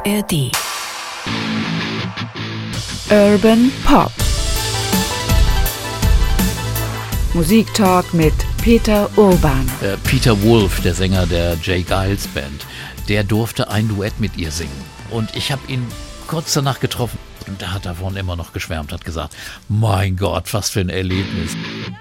ARD. Urban Pop. Musiktalk mit Peter Urban. Peter Wolf, der Sänger der J. Geils Band, der durfte ein Duett mit ihr singen. Und ich habe ihn kurz danach getroffen und da hat er davon immer noch geschwärmt, hat gesagt, mein Gott, was für ein Erlebnis.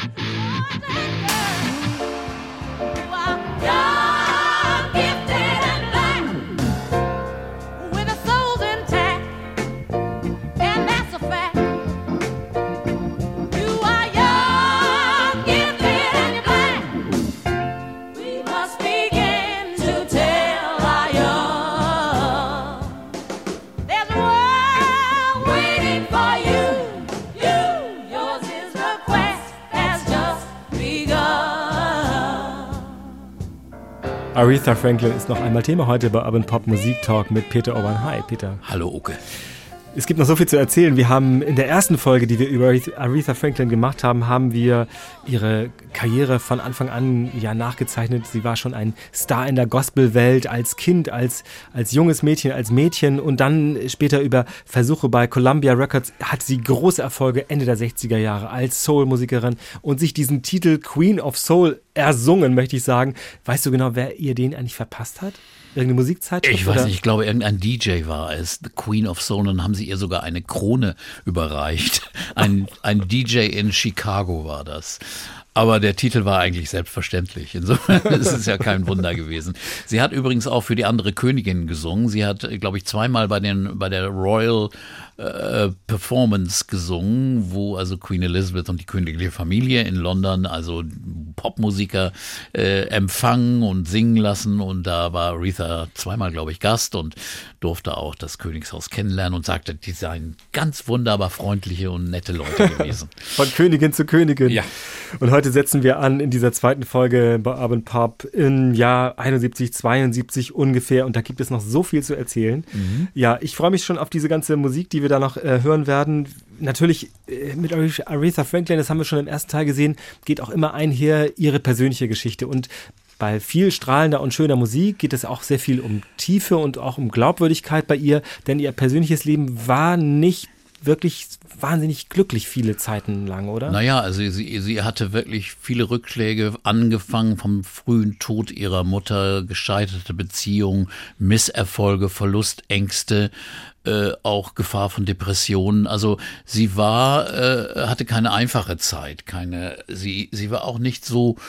Aretha Franklin ist noch einmal Thema heute bei Urban Pop Musik Talk mit Peter Urban. Hi, Peter. Hallo, Uke. Es gibt noch so viel zu erzählen. Wir haben in der ersten Folge, die wir über Aretha Franklin gemacht haben, haben wir ihre Karriere von Anfang an nachgezeichnet. Sie war schon ein Star in der Gospelwelt als Kind, als junges Mädchen, als Mädchen und dann später über Versuche bei Columbia Records hat sie große Erfolge Ende der 60er Jahre als Soul-Musikerin und sich diesen Titel Queen of Soul ersungen, möchte ich sagen. Weißt du genau, wer ihr den eigentlich verpasst hat? Irgendeine Musikzeitschrift? Ich weiß nicht, ich glaube, irgendein DJ war es, The Queen of Soul, und dann haben sie ihr sogar eine Krone überreicht. Ein DJ in Chicago war das. Aber der Titel war eigentlich selbstverständlich. Insofern ist es ja kein Wunder gewesen. Sie hat übrigens auch für die andere Königin gesungen. Sie hat, glaube ich, zweimal bei der Royal Performance gesungen, wo also Queen Elizabeth und die königliche Familie in London also Popmusiker empfangen und singen lassen. Und da war Aretha zweimal, glaube ich, Gast und durfte auch das Königshaus kennenlernen und sagte, die seien ganz wunderbar freundliche und nette Leute gewesen. Von Königin zu Königin. Ja. Und heute setzen wir an in dieser zweiten Folge bei Urban Pop im Jahr 71, 72 ungefähr. Und da gibt es noch so viel zu erzählen. Mhm. Ja, ich freue mich schon auf diese ganze Musik, die wir da noch hören werden. Natürlich mit Aretha Franklin, das haben wir schon im ersten Teil gesehen, geht auch immer einher ihre persönliche Geschichte. Und bei viel strahlender und schöner Musik geht es auch sehr viel um Tiefe und auch um Glaubwürdigkeit bei ihr. Denn ihr persönliches Leben war nicht wirklich wahnsinnig glücklich viele Zeiten lang, oder? Naja, also sie hatte wirklich viele Rückschläge, angefangen vom frühen Tod ihrer Mutter, gescheiterte Beziehungen, Misserfolge, Verlustängste, auch Gefahr von Depressionen. Also sie hatte keine einfache Zeit, sie war auch nicht so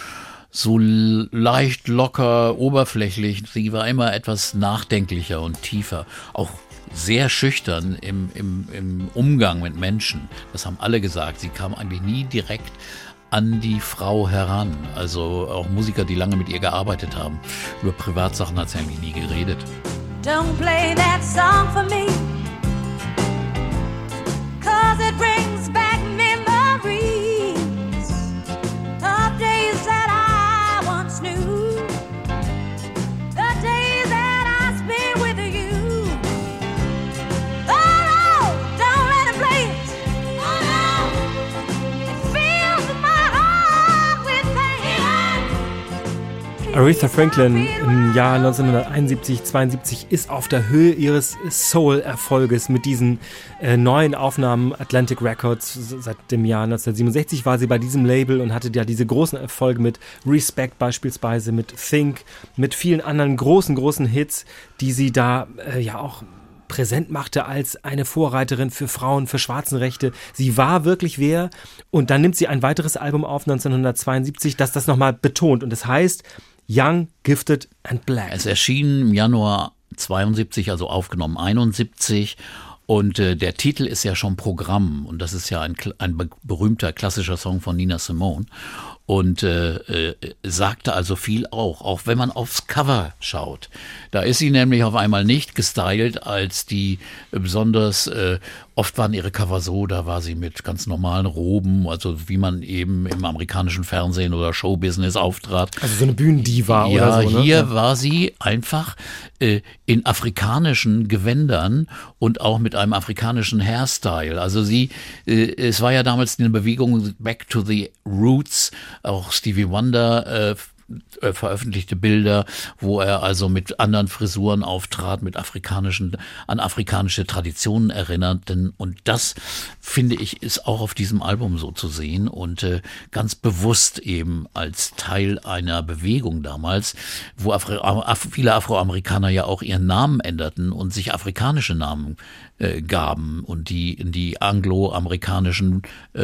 leicht, locker, oberflächlich. Sie war immer etwas nachdenklicher und tiefer, auch sehr schüchtern im Umgang mit Menschen. Das haben alle gesagt. Sie kam eigentlich nie direkt an die Frau heran. Also auch Musiker, die lange mit ihr gearbeitet haben. Über Privatsachen hat sie eigentlich nie geredet. Don't play that song for me, 'cause it brings back memories of days that I once knew, the days that I spent with you. Oh no, don't let it play it. Oh no, it fills my heart with pain. Aretha Franklin im Jahr 1971, 72 ist auf der Höhe ihres Soul-Erfolges mit diesen neuen Aufnahmen Atlantic Records. Seit dem Jahr 1967 war sie bei diesem Label und hatte ja diese großen Erfolge mit Respect beispielsweise, mit Think, mit vielen anderen großen Hits, die sie da auch präsent machte als eine Vorreiterin für Frauen, für Schwarzenrechte. Sie war wirklich wer. Und dann nimmt sie ein weiteres Album auf, 1972, das das nochmal betont. Und das heißt Young, Gifted and Black. Es erschien im Januar 72, also aufgenommen 71. Und der Titel ist ja schon Programm. Und das ist ja ein berühmter klassischer Song von Nina Simone. Und sagte also viel auch wenn man aufs Cover schaut. Da ist sie nämlich auf einmal nicht gestylt als die besonders, oft waren ihre Cover so, da war sie mit ganz normalen Roben, also wie man eben im amerikanischen Fernsehen oder Showbusiness auftrat. Also so eine Bühnendiva oder so, ne? Hier war sie einfach in afrikanischen Gewändern und auch mit einem afrikanischen Hairstyle. Also es war ja damals eine Bewegung Back to the Roots, auch Stevie Wonder veröffentlichte Bilder, wo er also mit anderen Frisuren auftrat, an afrikanische Traditionen erinnerten. Und das, finde ich, ist auch auf diesem Album so zu sehen und ganz bewusst eben als Teil einer Bewegung damals, wo viele Afroamerikaner ja auch ihren Namen änderten und sich afrikanische Namen gaben und die angloamerikanischen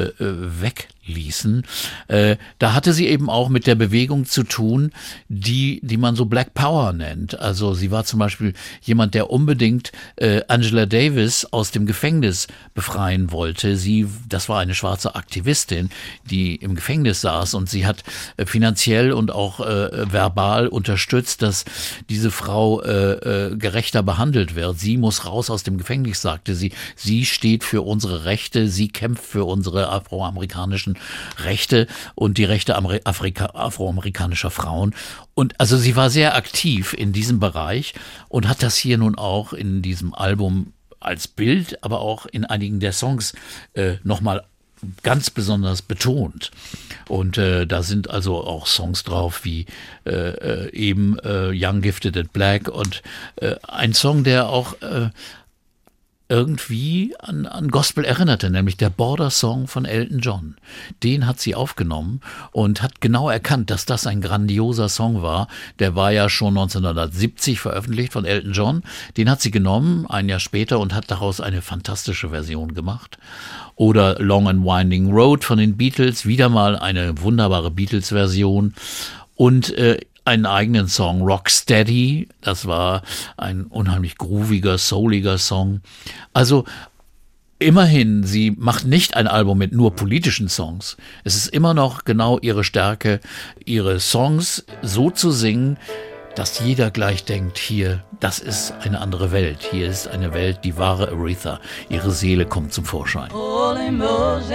wegließen. Da hatte sie eben auch mit der Bewegung zu tun, die man so Black Power nennt. Also sie war zum Beispiel jemand, der unbedingt Angela Davis aus dem Gefängnis befreien wollte. Das war eine schwarze Aktivistin, die im Gefängnis saß, und sie hat finanziell und auch verbal unterstützt, dass diese Frau gerechter behandelt wird. Sie muss raus aus dem Gefängnis, sagte sie. Sie steht für unsere Rechte, sie kämpft für unsere afroamerikanischen Rechte und die Rechte afroamerikanischer Frauen. Und also sie war sehr aktiv in diesem Bereich und hat das hier nun auch in diesem Album als Bild, aber auch in einigen der Songs nochmal ganz besonders betont. Und da sind also auch Songs drauf wie eben Young, Gifted and Black und ein Song, der auch irgendwie an Gospel erinnerte, nämlich der Border Song von Elton John. Den hat sie aufgenommen und hat genau erkannt, dass das ein grandioser Song war. Der war ja schon 1970 veröffentlicht von Elton John. Den hat sie genommen, ein Jahr später, und hat daraus eine fantastische Version gemacht. Oder Long and Winding Road von den Beatles, wieder mal eine wunderbare Beatles-Version. Und einen eigenen Song, Rocksteady, das war ein unheimlich grooviger, souliger Song. Also immerhin, sie macht nicht ein Album mit nur politischen Songs. Es ist immer noch genau ihre Stärke, ihre Songs so zu singen, dass jeder gleich denkt, hier, das ist eine andere Welt. Hier ist eine Welt, die wahre Aretha. Ihre Seele kommt zum Vorschein. Holy Moses,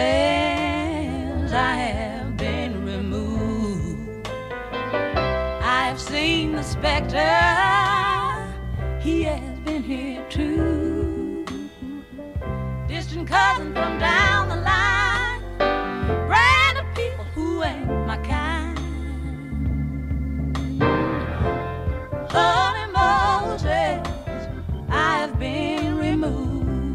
I have been removed. I've seen the specter, he has been here too. Distant cousin from down the line, brand of people who ain't my kind. Holy Moses, I have been removed.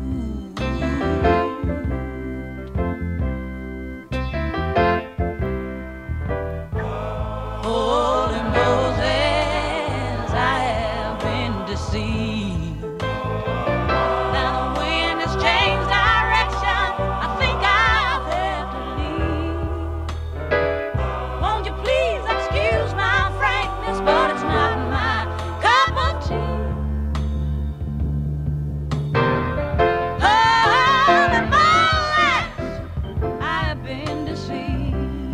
Holy Moses, I have been deceived. Now the wind has changed direction, I think I'll have to leave. Won't you please excuse my frankness, but it's not my cup of tea. Holy Moses, I have been deceived.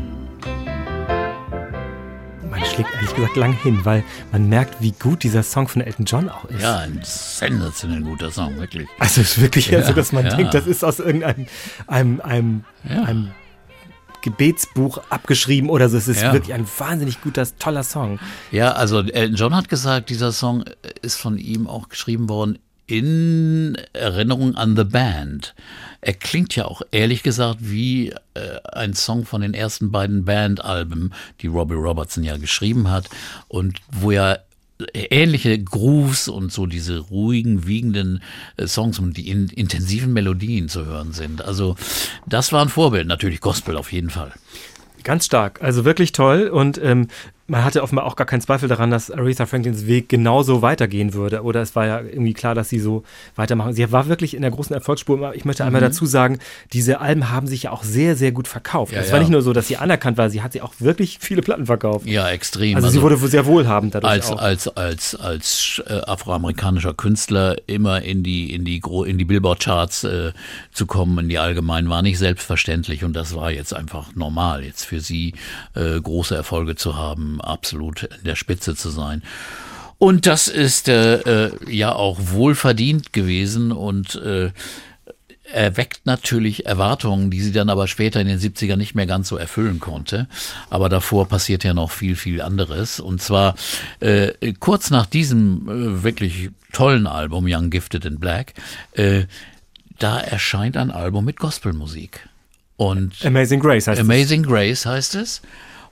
Man schlägt ehrlich gesagt lang hin, weil man merkt, wie gut dieser Song von Elton John auch ist. Ja, ein sensationell guter Song, wirklich. Also es ist wirklich Ja, so, dass man ja. denkt, das ist aus irgendeinem einem Gebetsbuch abgeschrieben oder so. Es ist Ja. wirklich ein wahnsinnig guter, toller Song. Ja, also Elton John hat gesagt, dieser Song ist von ihm auch geschrieben worden in Erinnerung an The Band. Er klingt ja auch ehrlich gesagt wie ein Song von den ersten beiden Band-Alben, die Robbie Robertson ja geschrieben hat und wo ja ähnliche Grooves und so diese ruhigen, wiegenden Songs und die intensiven Melodien zu hören sind. Also das war ein Vorbild, natürlich Gospel auf jeden Fall. Ganz stark, also wirklich toll und man hatte offenbar auch gar keinen Zweifel daran, dass Aretha Franklins Weg genauso weitergehen würde. Oder es war ja irgendwie klar, dass sie so weitermachen. Sie war wirklich in der großen Erfolgsspur. Ich möchte einmal dazu sagen, diese Alben haben sich ja auch sehr, sehr gut verkauft. Ja, es war nicht nur so, dass sie anerkannt war, sie hat sie auch wirklich viele Platten verkauft. Ja, extrem. Also sie wurde sehr wohlhabend dadurch auch. Als afroamerikanischer Künstler immer in die Billboard-Charts zu kommen, in die allgemeinen, war nicht selbstverständlich. Und das war jetzt einfach normal, jetzt für sie große Erfolge zu haben, absolut in der Spitze zu sein. Und das ist ja auch wohlverdient gewesen und erweckt natürlich Erwartungen, die sie dann aber später in den 70ern nicht mehr ganz so erfüllen konnte. Aber davor passiert ja noch viel, viel anderes. Und zwar kurz nach diesem wirklich tollen Album Young, Gifted and Black, da erscheint ein Album mit Gospelmusik. Und Amazing Grace heißt Amazing Grace heißt es.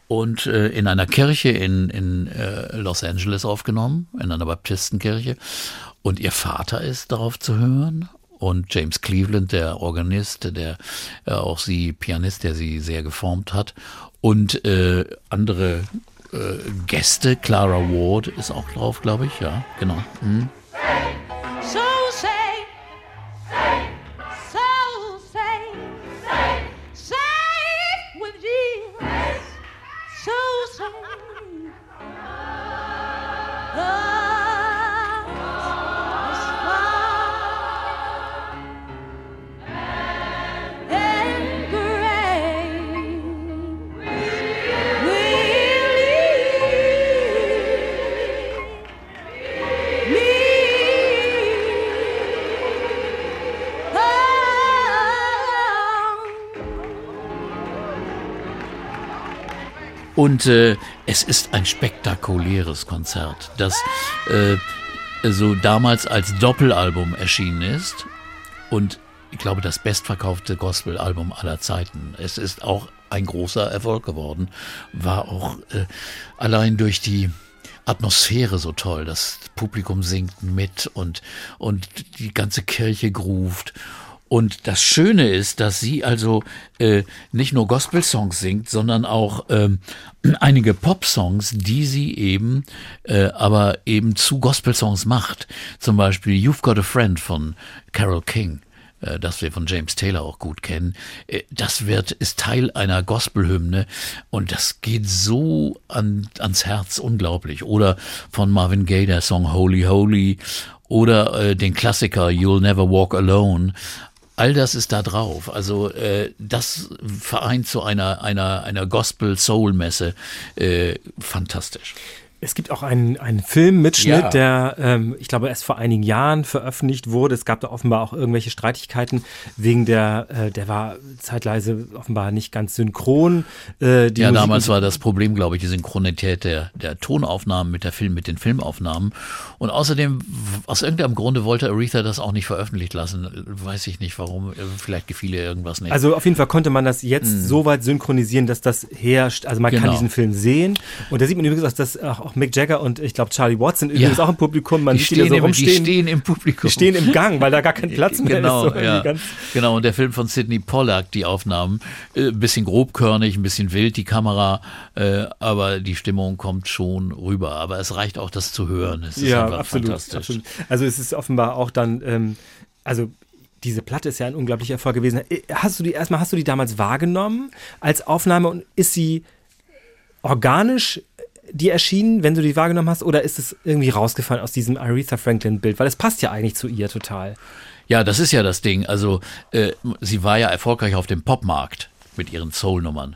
und in einer Kirche in Los Angeles aufgenommen, in einer Baptistenkirche. Und ihr Vater ist darauf zu hören. Und James Cleveland, der Organist, der auch Pianist, der sie sehr geformt hat. Und andere Gäste, Clara Ward ist auch drauf, glaube ich, ja, genau. Mhm. So say, so say, say with Jesus. So say, and great Und es ist ein spektakuläres Konzert, das so damals als Doppelalbum erschienen ist und ich glaube das bestverkaufte Gospelalbum aller Zeiten. Es ist auch ein großer Erfolg geworden, war auch allein durch die Atmosphäre so toll, das Publikum singt mit und die ganze Kirche groovt. Und das Schöne ist, dass sie also nicht nur Gospel-Songs singt, sondern auch einige Pop-Songs, die sie eben aber eben zu Gospel-Songs macht. Zum Beispiel You've Got a Friend von Carole King, das wir von James Taylor auch gut kennen. Das ist Teil einer Gospelhymne und das geht so ans Herz, unglaublich. Oder von Marvin Gaye der Song Holy Holy oder den Klassiker You'll Never Walk Alone. All das ist da drauf. Also das vereint zu einer Gospel-Soul-Messe. Fantastisch. Es gibt auch einen Filmmitschnitt, der, ich glaube, erst vor einigen Jahren veröffentlicht wurde. Es gab da offenbar auch irgendwelche Streitigkeiten wegen der war zeitweise offenbar nicht ganz synchron. Damals war das Problem, glaube ich, die Synchronität der Tonaufnahmen mit den Filmaufnahmen. Und außerdem, aus irgendeinem Grunde wollte Aretha das auch nicht veröffentlicht lassen. Weiß ich nicht, warum. Vielleicht gefiel ihr irgendwas nicht. Also auf jeden Fall konnte man das jetzt so weit synchronisieren, dass das herrscht. Also man kann diesen Film sehen. Und da sieht man übrigens, dass auch Mick Jagger und ich glaube Charlie Watts sind übrigens auch im Publikum. Man sieht die da so rumstehen. Die stehen im Publikum. Die stehen im Gang, weil da gar kein Platz mehr ist. So genau, und der Film von Sidney Pollack, die Aufnahmen, ein bisschen grobkörnig, ein bisschen wild, die Kamera, aber die Stimmung kommt schon rüber. Aber es reicht auch, das zu hören. Es ist einfach fantastisch. Absolut. Also es ist offenbar auch dann, diese Platte ist ja ein unglaublicher Erfolg gewesen. Hast du die damals wahrgenommen als Aufnahme und ist sie organisch dir erschienen, wenn du die wahrgenommen hast, oder ist es irgendwie rausgefallen aus diesem Aretha Franklin-Bild? Weil es passt ja eigentlich zu ihr total. Ja, das ist ja das Ding. Also sie war ja erfolgreich auf dem Popmarkt mit ihren Soul-Nummern.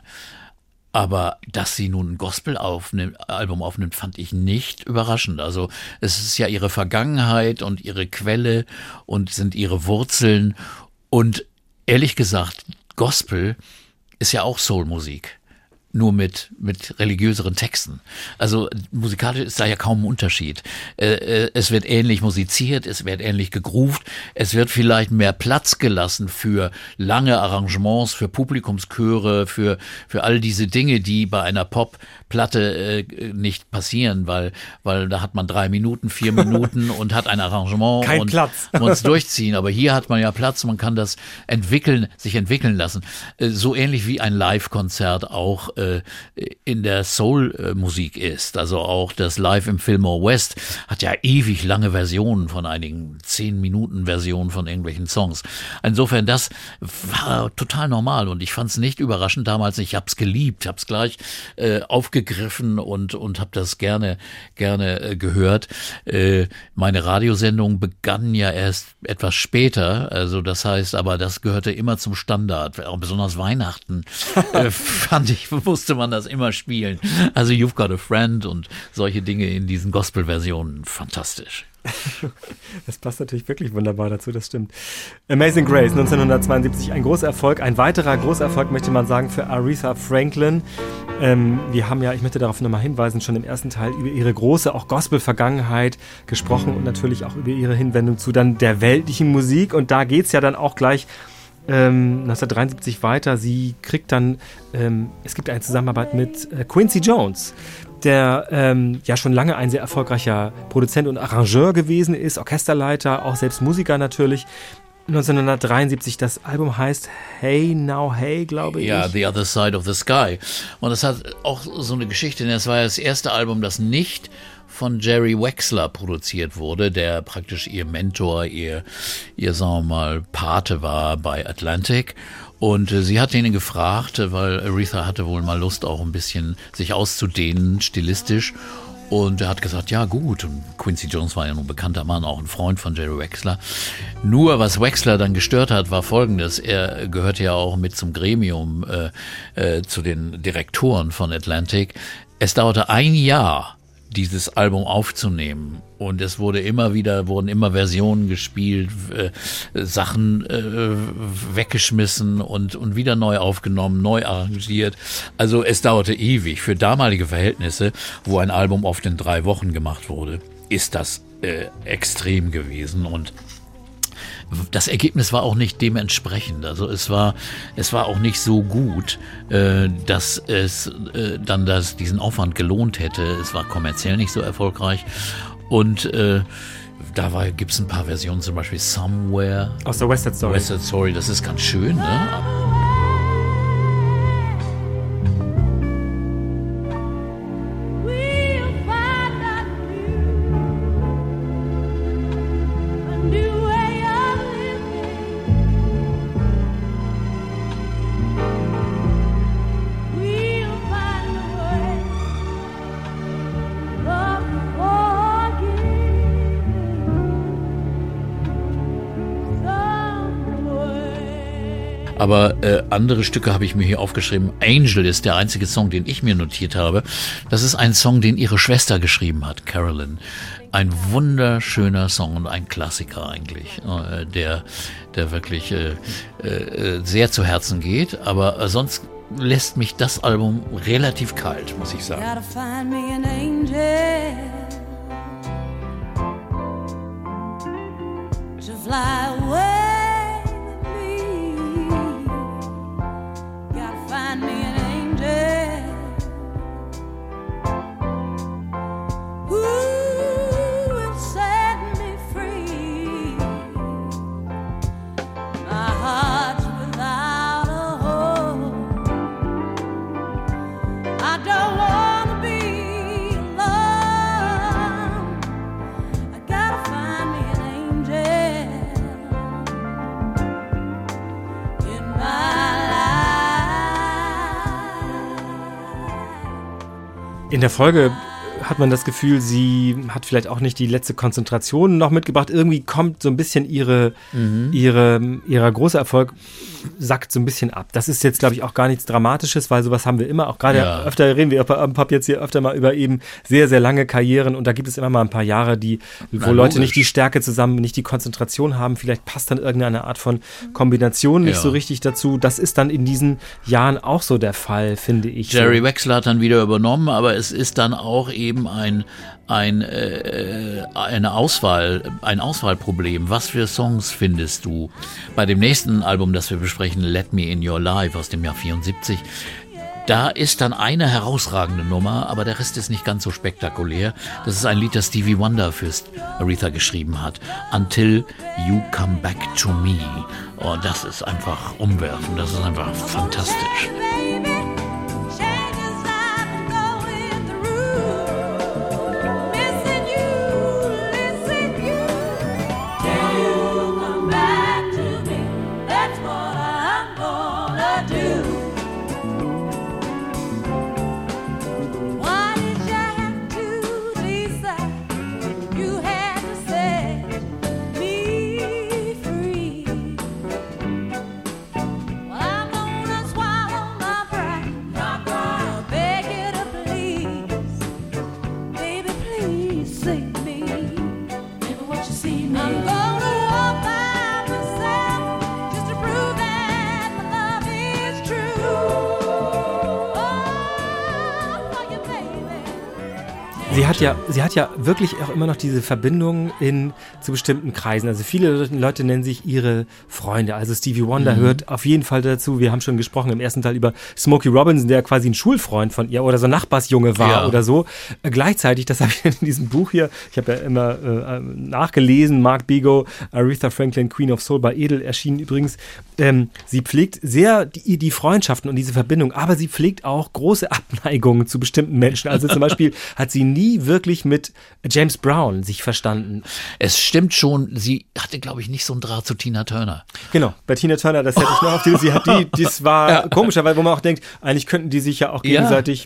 Aber dass sie nun ein Gospel-Album aufnimmt, fand ich nicht überraschend. Also es ist ja ihre Vergangenheit und ihre Quelle und sind ihre Wurzeln. Und ehrlich gesagt, Gospel ist ja auch Soul-Musik. Nur mit religiöseren Texten. Also musikalisch ist da ja kaum ein Unterschied. Es wird ähnlich musiziert, es wird ähnlich gegroovt, es wird vielleicht mehr Platz gelassen für lange Arrangements, für Publikumschöre, für all diese Dinge, die bei einer Popplatte nicht passieren, weil da hat man 3 Minuten, 4 Minuten und hat ein Arrangement Kein Platz. muss durchziehen. Aber hier hat man ja Platz, man kann das sich entwickeln lassen. So ähnlich wie ein Live-Konzert auch in der Soul-Musik ist. Also auch das Live im Fillmore West hat ja ewig lange Versionen von einigen 10-Minuten-Versionen von irgendwelchen Songs. Insofern, das war total normal und ich fand es nicht überraschend damals. Ich habe es geliebt, habe es gleich aufgegriffen und habe das gerne gehört. Meine Radiosendung begann ja erst etwas später, also das heißt, aber das gehörte immer zum Standard. Auch besonders Weihnachten fand ich, musste man das immer spielen. Also You've Got a Friend und solche Dinge in diesen Gospel-Versionen, fantastisch. Das passt natürlich wirklich wunderbar dazu, das stimmt. Amazing Grace, 1972, ein großer Erfolg, ein weiterer großer Erfolg, möchte man sagen, für Aretha Franklin. Wir haben ja, ich möchte darauf nochmal hinweisen, schon im ersten Teil über ihre große, auch Gospel-Vergangenheit gesprochen und natürlich auch über ihre Hinwendung zu dann der weltlichen Musik und da geht's ja dann auch gleich 1973 weiter. Sie kriegt dann, es gibt eine Zusammenarbeit mit Quincy Jones, der ja schon lange ein sehr erfolgreicher Produzent und Arrangeur gewesen ist, Orchesterleiter, auch selbst Musiker natürlich. 1973, das Album heißt Hey Now Hey, glaube ich. Ja, The Other Side of the Sky. Und das hat auch so eine Geschichte, denn es war ja das erste Album, das nicht von Jerry Wexler produziert wurde, der praktisch ihr Mentor, ihr sagen wir mal, Pate war bei Atlantic. Und sie hat ihn gefragt, weil Aretha hatte wohl mal Lust, auch ein bisschen sich auszudehnen, stilistisch. Und er hat gesagt, ja gut. Und Quincy Jones war ja nun bekannter Mann, auch ein Freund von Jerry Wexler. Nur was Wexler dann gestört hat, war Folgendes. Er gehörte ja auch mit zum Gremium, zu den Direktoren von Atlantic. Es dauerte ein Jahr, dieses Album aufzunehmen. Und es wurden immer Versionen gespielt, Sachen weggeschmissen und wieder neu aufgenommen, neu arrangiert. Also es dauerte ewig. Für damalige Verhältnisse, wo ein Album oft in 3 Wochen gemacht wurde, ist das extrem gewesen. Und das Ergebnis war auch nicht dementsprechend. Also es war auch nicht so gut, dass es dann diesen Aufwand gelohnt hätte. Es war kommerziell nicht so erfolgreich. Und da gibt es ein paar Versionen, zum Beispiel Somewhere. Aus der West Side Story. West Side Story, das ist ganz schön, ne? Aber andere Stücke habe ich mir hier aufgeschrieben. Angel ist der einzige Song, den ich mir notiert habe. Das ist ein Song, den ihre Schwester geschrieben hat, Carolyn. Ein wunderschöner Song und ein Klassiker eigentlich, der wirklich sehr zu Herzen geht. Aber sonst lässt mich das Album relativ kalt, muss ich sagen. Gotta find me an angel to fly away. In der Folge hat man das Gefühl, sie hat vielleicht auch nicht die letzte Konzentration noch mitgebracht. Irgendwie kommt so ein bisschen ihrer großer Erfolg sackt so ein bisschen ab. Das ist jetzt, glaube ich, auch gar nichts Dramatisches, weil sowas haben wir immer. Auch gerade öfter reden wir am Pop jetzt hier öfter mal über eben sehr, sehr lange Karrieren und da gibt es immer mal ein paar Jahre, wo Leute nicht die Stärke zusammen, nicht die Konzentration haben. Vielleicht passt dann irgendeine Art von Kombination nicht so richtig dazu. Das ist dann in diesen Jahren auch so der Fall, finde ich. Jerry Wexler hat dann wieder übernommen, aber es ist dann auch eben ein Auswahlproblem. Was für Songs findest du? Bei dem nächsten Album, das wir besprechen, Let Me In Your Life aus dem Jahr 74, da ist dann eine herausragende Nummer, aber der Rest ist nicht ganz so spektakulär. Das ist ein Lied, das Stevie Wonder für Aretha geschrieben hat. Until You Come Back to Me. Oh, das ist einfach umwerfend, das ist einfach fantastisch. Swallow Sie hat ja wirklich auch immer noch diese Verbindung zu bestimmten Kreisen. Also viele Leute nennen sich ihre Freunde. Also Stevie Wonder hört auf jeden Fall dazu. Wir haben schon gesprochen im ersten Teil über Smokey Robinson, der quasi ein Schulfreund von ihr oder so ein Nachbarsjunge war oder so. Gleichzeitig, das habe ich in diesem Buch hier, ich habe ja immer nachgelesen, Mark Bego, Aretha Franklin, Queen of Soul bei Edel erschienen übrigens. Sie pflegt sehr die Freundschaften und diese Verbindung, aber sie pflegt auch große Abneigungen zu bestimmten Menschen. Also zum Beispiel hat sie nie wirklich mit James Brown sich verstanden. Es stimmt schon, sie hatte, glaube ich, nicht so einen Draht zu Tina Turner. Genau, bei Tina Turner, das hätte ich noch auf die, sie hat das war komischer, weil wo man auch denkt, eigentlich könnten die sich ja auch gegenseitig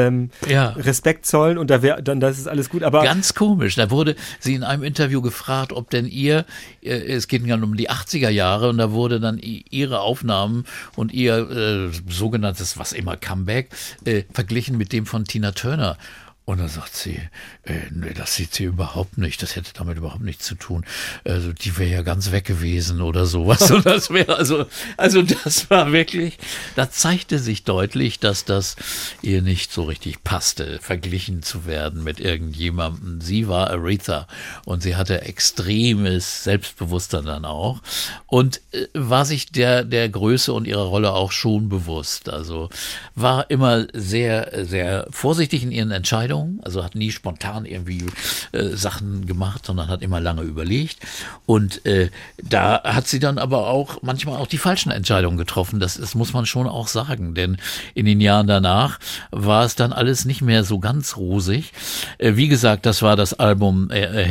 Respekt zollen und das ist alles gut, aber ganz komisch, da wurde sie in einem Interview gefragt, ob denn es geht ja um die 80er Jahre und da wurde dann ihre Aufnahmen und ihr sogenanntes, was immer, Comeback verglichen mit dem von Tina Turner. Und dann sagt sie, nee, das sieht sie überhaupt nicht, das hätte damit überhaupt nichts zu tun. Also die wäre ja ganz weg gewesen oder sowas. Und das wäre also das war wirklich, da zeigte sich deutlich, dass das ihr nicht so richtig passte, verglichen zu werden mit irgendjemandem. Sie war Aretha und sie hatte extremes Selbstbewusstsein dann auch und war sich der Größe und ihrer Rolle auch schon bewusst. Also war immer sehr, sehr vorsichtig in ihren Entscheidungen. Also hat nie spontan irgendwie Sachen gemacht, sondern hat immer lange überlegt. Und da hat sie dann aber auch manchmal auch die falschen Entscheidungen getroffen. Das muss man schon auch sagen, denn in den Jahren danach war es dann alles nicht mehr so ganz rosig. Wie gesagt, das war das Album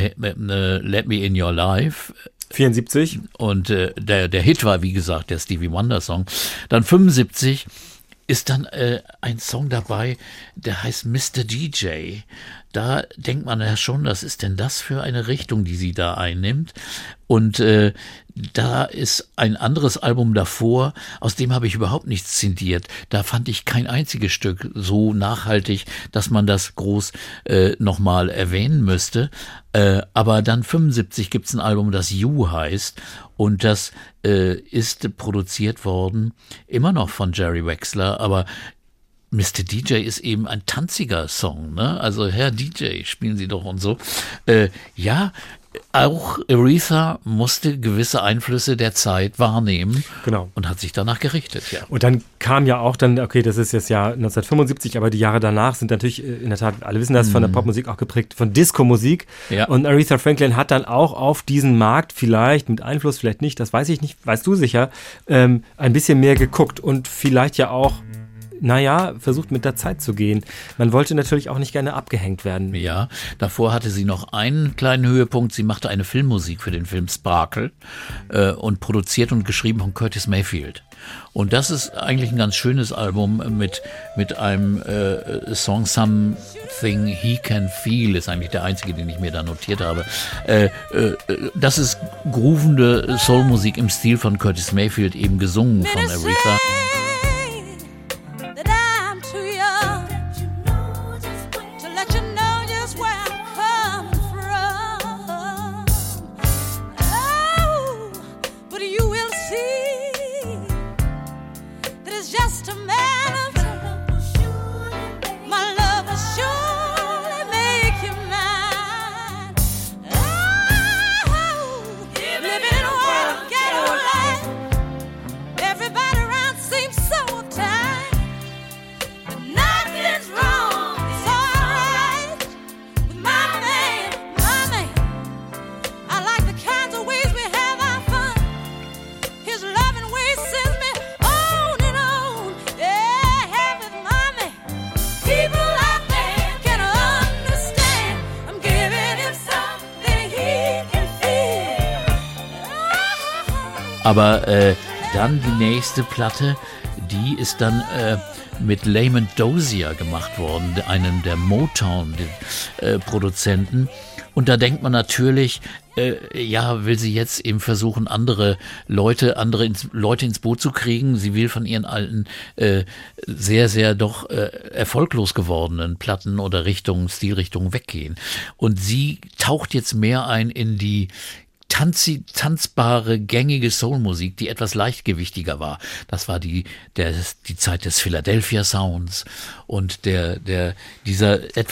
Let Me In Your Life. 74. Und der Hit war, wie gesagt, der Stevie Wonder Song. Dann 75 ist dann ein Song dabei, der heißt Mr. DJ. Da denkt man ja schon, was ist denn das für eine Richtung, die sie da einnimmt? Und da ist ein anderes Album davor, aus dem habe ich überhaupt nichts zitiert. Da fand ich kein einziges Stück so nachhaltig, dass man das groß nochmal erwähnen müsste. Aber dann 75 gibt's ein Album, das You heißt. Und das ist produziert worden, immer noch von Jerry Wexler, aber Mr. DJ ist eben ein tanziger Song, ne? Also Herr DJ, spielen Sie doch und so. Ja, auch Aretha musste gewisse Einflüsse der Zeit wahrnehmen und hat sich danach gerichtet. Ja. Und dann kam ja auch okay, das ist jetzt ja 1975, aber die Jahre danach sind natürlich in der Tat, alle wissen das, von der Popmusik auch geprägt, von Disco-Musik. Ja. Und Aretha Franklin hat dann auch auf diesen Markt vielleicht mit Einfluss, vielleicht nicht, das weiß ich nicht, weißt du sicher, ein bisschen mehr geguckt und vielleicht ja auch versucht mit der Zeit zu gehen. Man wollte natürlich auch nicht gerne abgehängt werden. Ja, davor hatte sie noch einen kleinen Höhepunkt. Sie machte eine Filmmusik für den Film Sparkle und produziert und geschrieben von Curtis Mayfield. Und das ist eigentlich ein ganz schönes Album mit einem Song Something He Can Feel, ist eigentlich der einzige, den ich mir da notiert habe. Das ist groovende Soulmusik im Stil von Curtis Mayfield, eben gesungen von Aretha. Aber dann die nächste Platte, die ist dann mit Lamont Dozier gemacht worden, einem der Motown-Produzenten. Und da denkt man natürlich, will sie jetzt eben versuchen, andere Leute ins Boot zu kriegen. Sie will von ihren alten, sehr, sehr doch erfolglos gewordenen Platten oder Stilrichtungen weggehen. Und sie taucht jetzt mehr ein in die tanzbare, gängige Soulmusik, die etwas leichtgewichtiger war. Das war die Zeit des Philadelphia Sounds und dieser etwas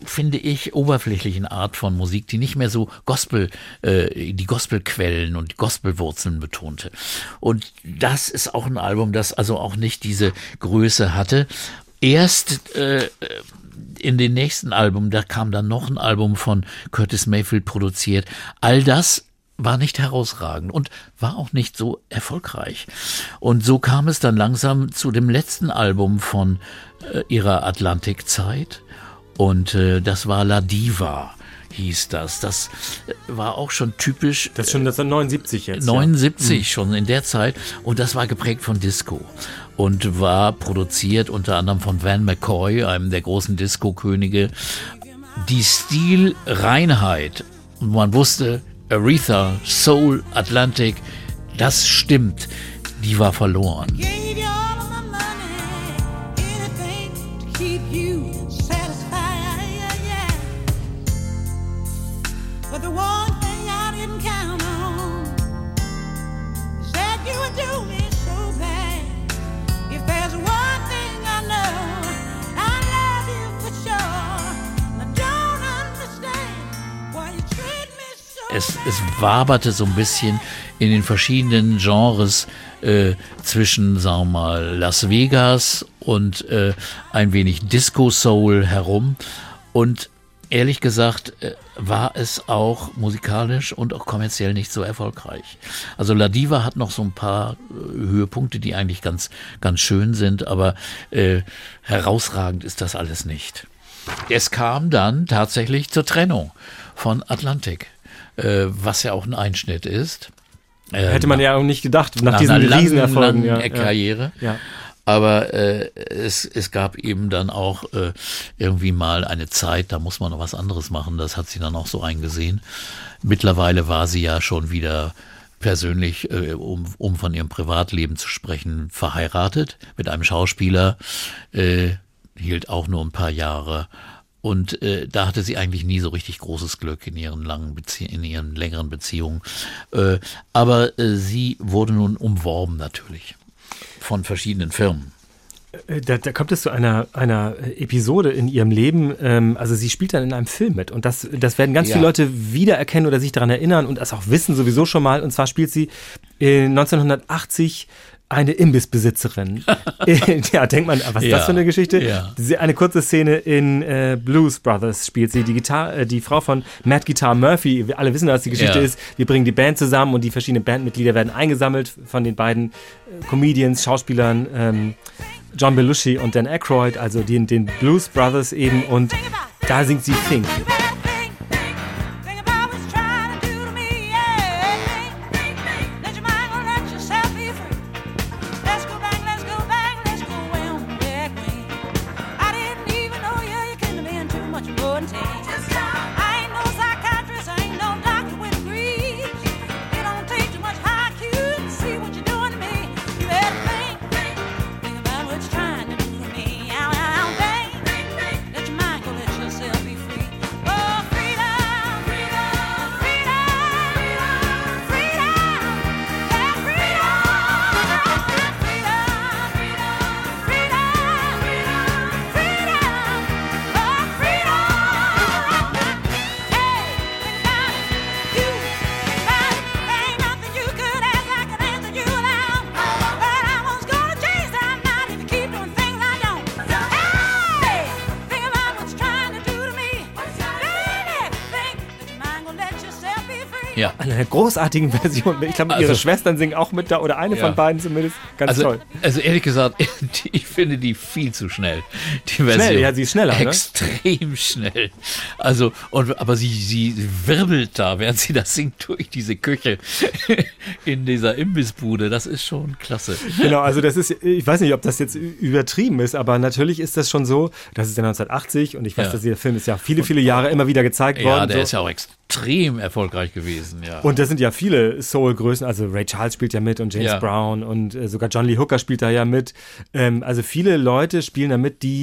finde ich, oberflächlichen Art von Musik, die nicht mehr so die Gospelquellen und die Gospelwurzeln betonte. Und das ist auch ein Album, das also auch nicht diese Größe hatte. Erst in den nächsten Album, da kam dann noch ein Album von Curtis Mayfield produziert. All das war nicht herausragend und war auch nicht so erfolgreich. Und so kam es dann langsam zu dem letzten Album von ihrer Atlantic-Zeit. Und das war La Diva, hieß das. Das war auch schon typisch. Das ist schon 1979 jetzt. 79 schon in der Zeit. Und das war geprägt von Disco. Und war produziert unter anderem von Van McCoy, einem der großen Disco-Könige. Die Stilreinheit, man wusste, Aretha, Soul, Atlantic, das stimmt, die war verloren. Gave you all of my money, anything to keep you satisfied, yeah. But the one thing I didn't count on is that you would do me so bad. If there's one thing I know, I love you for sure. I don't understand why you treat me so Es waberte so ein bisschen in den verschiedenen Genres zwischen, sagen wir mal, Las Vegas und ein wenig Disco-Soul herum. Und ehrlich gesagt war es auch musikalisch und auch kommerziell nicht so erfolgreich. Also La Diva hat noch so ein paar Höhepunkte, die eigentlich ganz, ganz schön sind, aber herausragend ist das alles nicht. Es kam dann tatsächlich zur Trennung von Atlantic, was ja auch ein Einschnitt ist. Hätte man ja auch nicht gedacht, nach diesen Riesenerfolgen. Langen Karriere. Ja. Aber es gab eben dann auch irgendwie mal eine Zeit, da muss man noch was anderes machen. Das hat sie dann auch so eingesehen. Mittlerweile war sie ja schon wieder persönlich, um von ihrem Privatleben zu sprechen, verheiratet mit einem Schauspieler, hielt auch nur ein paar Jahre. Und da hatte sie eigentlich nie so richtig großes Glück in ihren längeren Beziehungen. Aber sie wurde nun umworben natürlich von verschiedenen Firmen. Da kommt es zu einer Episode in ihrem Leben, also sie spielt dann in einem Film mit und das werden ganz viele Leute wiedererkennen oder sich daran erinnern und das auch wissen sowieso schon mal. Und zwar spielt sie 1980 eine Imbissbesitzerin. Ja, denkt man, was ist das für eine Geschichte? Ja. Eine kurze Szene in Blues Brothers spielt sie. Die Frau von Mad Guitar Murphy. Wir alle wissen, was die Geschichte ist. Wir bringen die Band zusammen und die verschiedenen Bandmitglieder werden eingesammelt von den beiden Comedians, Schauspielern, John Belushi und Dan Aykroyd, also den Blues Brothers eben. Und da singt sie Think. Ja. Eine großartigen Version. Ich glaube, ihre Schwestern singen auch mit da oder eine von beiden zumindest. Ganz toll. Also ehrlich gesagt, ich finde die viel zu schnell. Die Version. Schnell, ja, sie ist schneller, extrem schnell. Also, aber sie wirbelt da, während sie das singt, durch diese Küche in dieser Imbissbude. Das ist schon klasse. Genau, also das ist, ich weiß nicht, ob das jetzt übertrieben ist, aber natürlich ist das schon so, das ist ja 1980 und ich weiß, dass der Film ist ja viele, viele Jahre immer wieder gezeigt worden. Ja, der ist ja auch extrem erfolgreich gewesen, ja. Und das sind ja viele Soul-Größen, also Ray Charles spielt ja mit und James Brown und sogar John Lee Hooker spielt da ja mit. Also viele Leute spielen da mit, die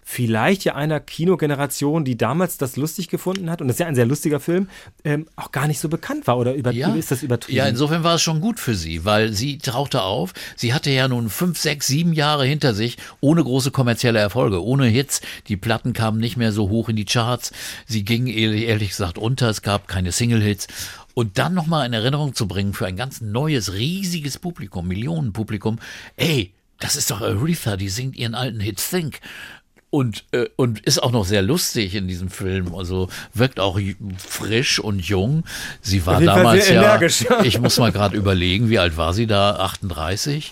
vielleicht ja einer Kinogeneration, die damals das lustig gefunden hat, und das ist ja ein sehr lustiger Film, auch gar nicht so bekannt war, oder ist das übertrieben? Ja, insofern war es schon gut für sie, weil sie tauchte auf. Sie hatte ja nun 5, 6, 7 Jahre hinter sich, ohne große kommerzielle Erfolge, ohne Hits. Die Platten kamen nicht mehr so hoch in die Charts. Sie gingen ehrlich gesagt unter, es gab keine Single-Hits. Und dann nochmal in Erinnerung zu bringen für ein ganz neues, riesiges Publikum, Millionenpublikum, ey, das ist doch Aretha, die singt ihren alten Hit Think. Und ist auch noch sehr lustig in diesem Film, also wirkt auch frisch und jung. Sie war damals sehr energisch. Ich muss mal gerade überlegen, wie alt war sie da? 38?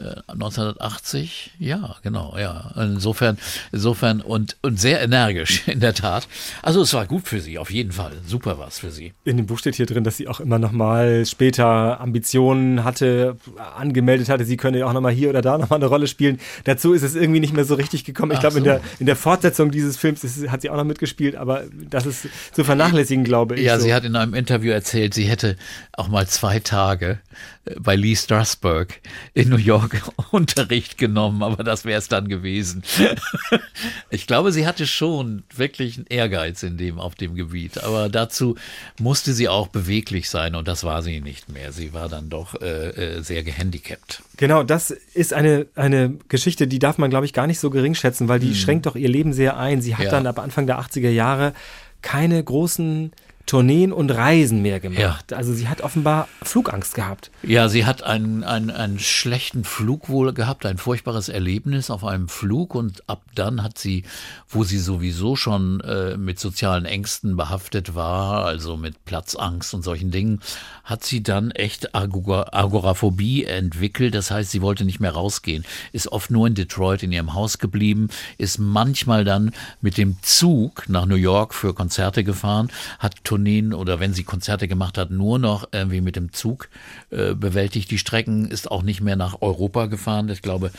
1980? Ja, genau, ja. Insofern und sehr energisch, in der Tat. Also es war gut für sie, auf jeden Fall. Super was für sie. In dem Buch steht hier drin, dass sie auch immer noch mal später Ambitionen angemeldet hatte, sie könne auch noch mal hier oder da noch mal eine Rolle spielen. Dazu ist es irgendwie nicht mehr so richtig gekommen. Ich glaube, in der Fortsetzung dieses Films hat sie auch noch mitgespielt, aber das ist zu vernachlässigen, glaube ich. Ja, so. Sie hat in einem Interview erzählt, sie hätte auch mal 2 Tage bei Lee Strasberg in New York Unterricht genommen, aber das wäre es dann gewesen. Ich glaube, sie hatte schon wirklich einen Ehrgeiz auf dem Gebiet, aber dazu musste sie auch beweglich sein und das war sie nicht mehr. Sie war dann doch sehr gehandicapt. Genau, das ist eine Geschichte, die darf man, glaube ich, gar nicht so gering schätzen, weil die schränkt doch ihr Leben sehr ein. Sie hat dann ab Anfang der 80er Jahre keine großen Tourneen und Reisen mehr gemacht. Ja. Also sie hat offenbar Flugangst gehabt. Ja, sie hat einen schlechten Flug wohl gehabt, ein furchtbares Erlebnis auf einem Flug und ab dann hat sie, wo sie sowieso schon mit sozialen Ängsten behaftet war, also mit Platzangst und solchen Dingen, hat sie dann echt Agoraphobie entwickelt. Das heißt, sie wollte nicht mehr rausgehen, ist oft nur in Detroit in ihrem Haus geblieben, ist manchmal dann mit dem Zug nach New York für Konzerte gefahren, hat Tourneen oder wenn sie Konzerte gemacht hat, nur noch irgendwie mit dem Zug bewältigt. Die Strecken ist auch nicht mehr nach Europa gefahren. Ich glaube,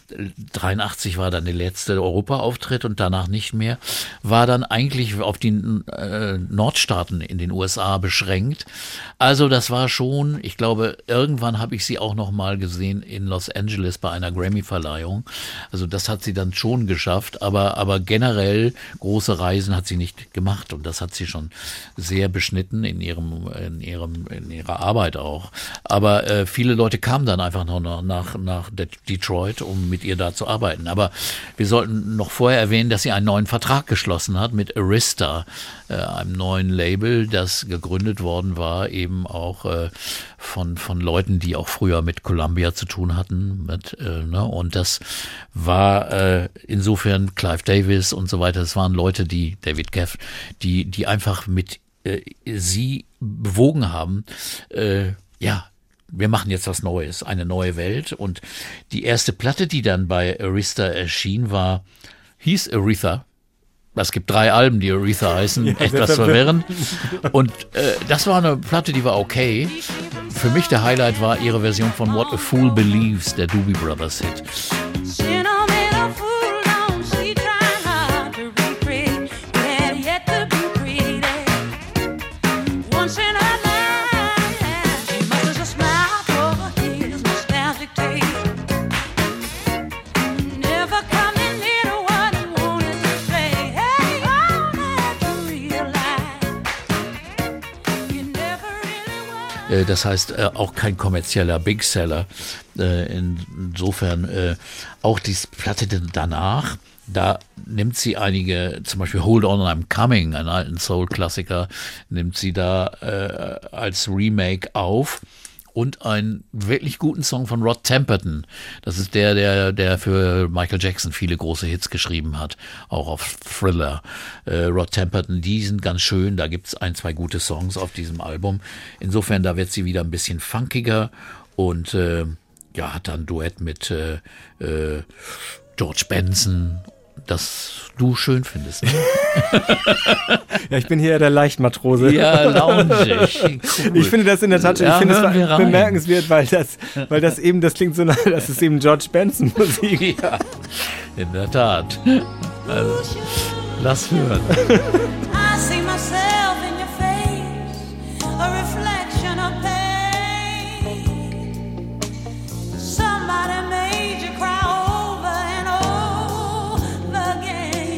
83 war dann der letzte Europa-Auftritt und danach nicht mehr. War dann eigentlich auf die Nordstaaten in den USA beschränkt. Also das war schon, ich glaube, irgendwann habe ich sie auch noch mal gesehen in Los Angeles bei einer Grammy-Verleihung. Also das hat sie dann schon geschafft, aber generell große Reisen hat sie nicht gemacht und das hat sie schon sehr beschnitten in ihrer Arbeit auch. Aber viele Leute kamen dann einfach noch nach Detroit, um mit ihr da zu arbeiten. Aber wir sollten noch vorher erwähnen, dass sie einen neuen Vertrag geschlossen hat mit Arista, einem neuen Label, das gegründet worden war, eben auch von Leuten, die auch früher mit Columbia zu tun hatten. Und das war insofern Clive Davis und so weiter. Das waren Leute, David Geffen, die einfach mit sie bewogen haben, wir machen jetzt was Neues, eine neue Welt. Und die erste Platte, die dann bei Arista erschien, hieß Aretha. Es gibt 3 Alben, die Aretha heißen, etwas verwirrend. Und das war eine Platte, die war okay. Für mich der Highlight war ihre Version von What a Fool Believes, der Doobie Brothers Hit. Das heißt, auch kein kommerzieller Big Seller. Insofern auch die Platte danach, da nimmt sie einige, zum Beispiel Hold On I'm Coming, einen alten Soul-Klassiker, nimmt sie da als Remake auf. Und einen wirklich guten Song von Rod Temperton. Das ist der für Michael Jackson viele große Hits geschrieben hat, auch auf Thriller. Rod Temperton, die sind ganz schön, da gibt's 1, 2 gute Songs auf diesem Album. Insofern, da wird sie wieder ein bisschen funkiger und hat dann ein Duett mit George Benson, das du schön findest. Ne? Ja, ich bin hier der Leichtmatrose. Ja, loungig. Cool. Ich finde das in der Tat, ich finde es bemerkenswert, weil das eben, das klingt so nach, das ist eben George Benson Musik. Ja, in der Tat. Also, lass hören. I see myself in your face, a reflection of pain. Somebody made you cry over and over again.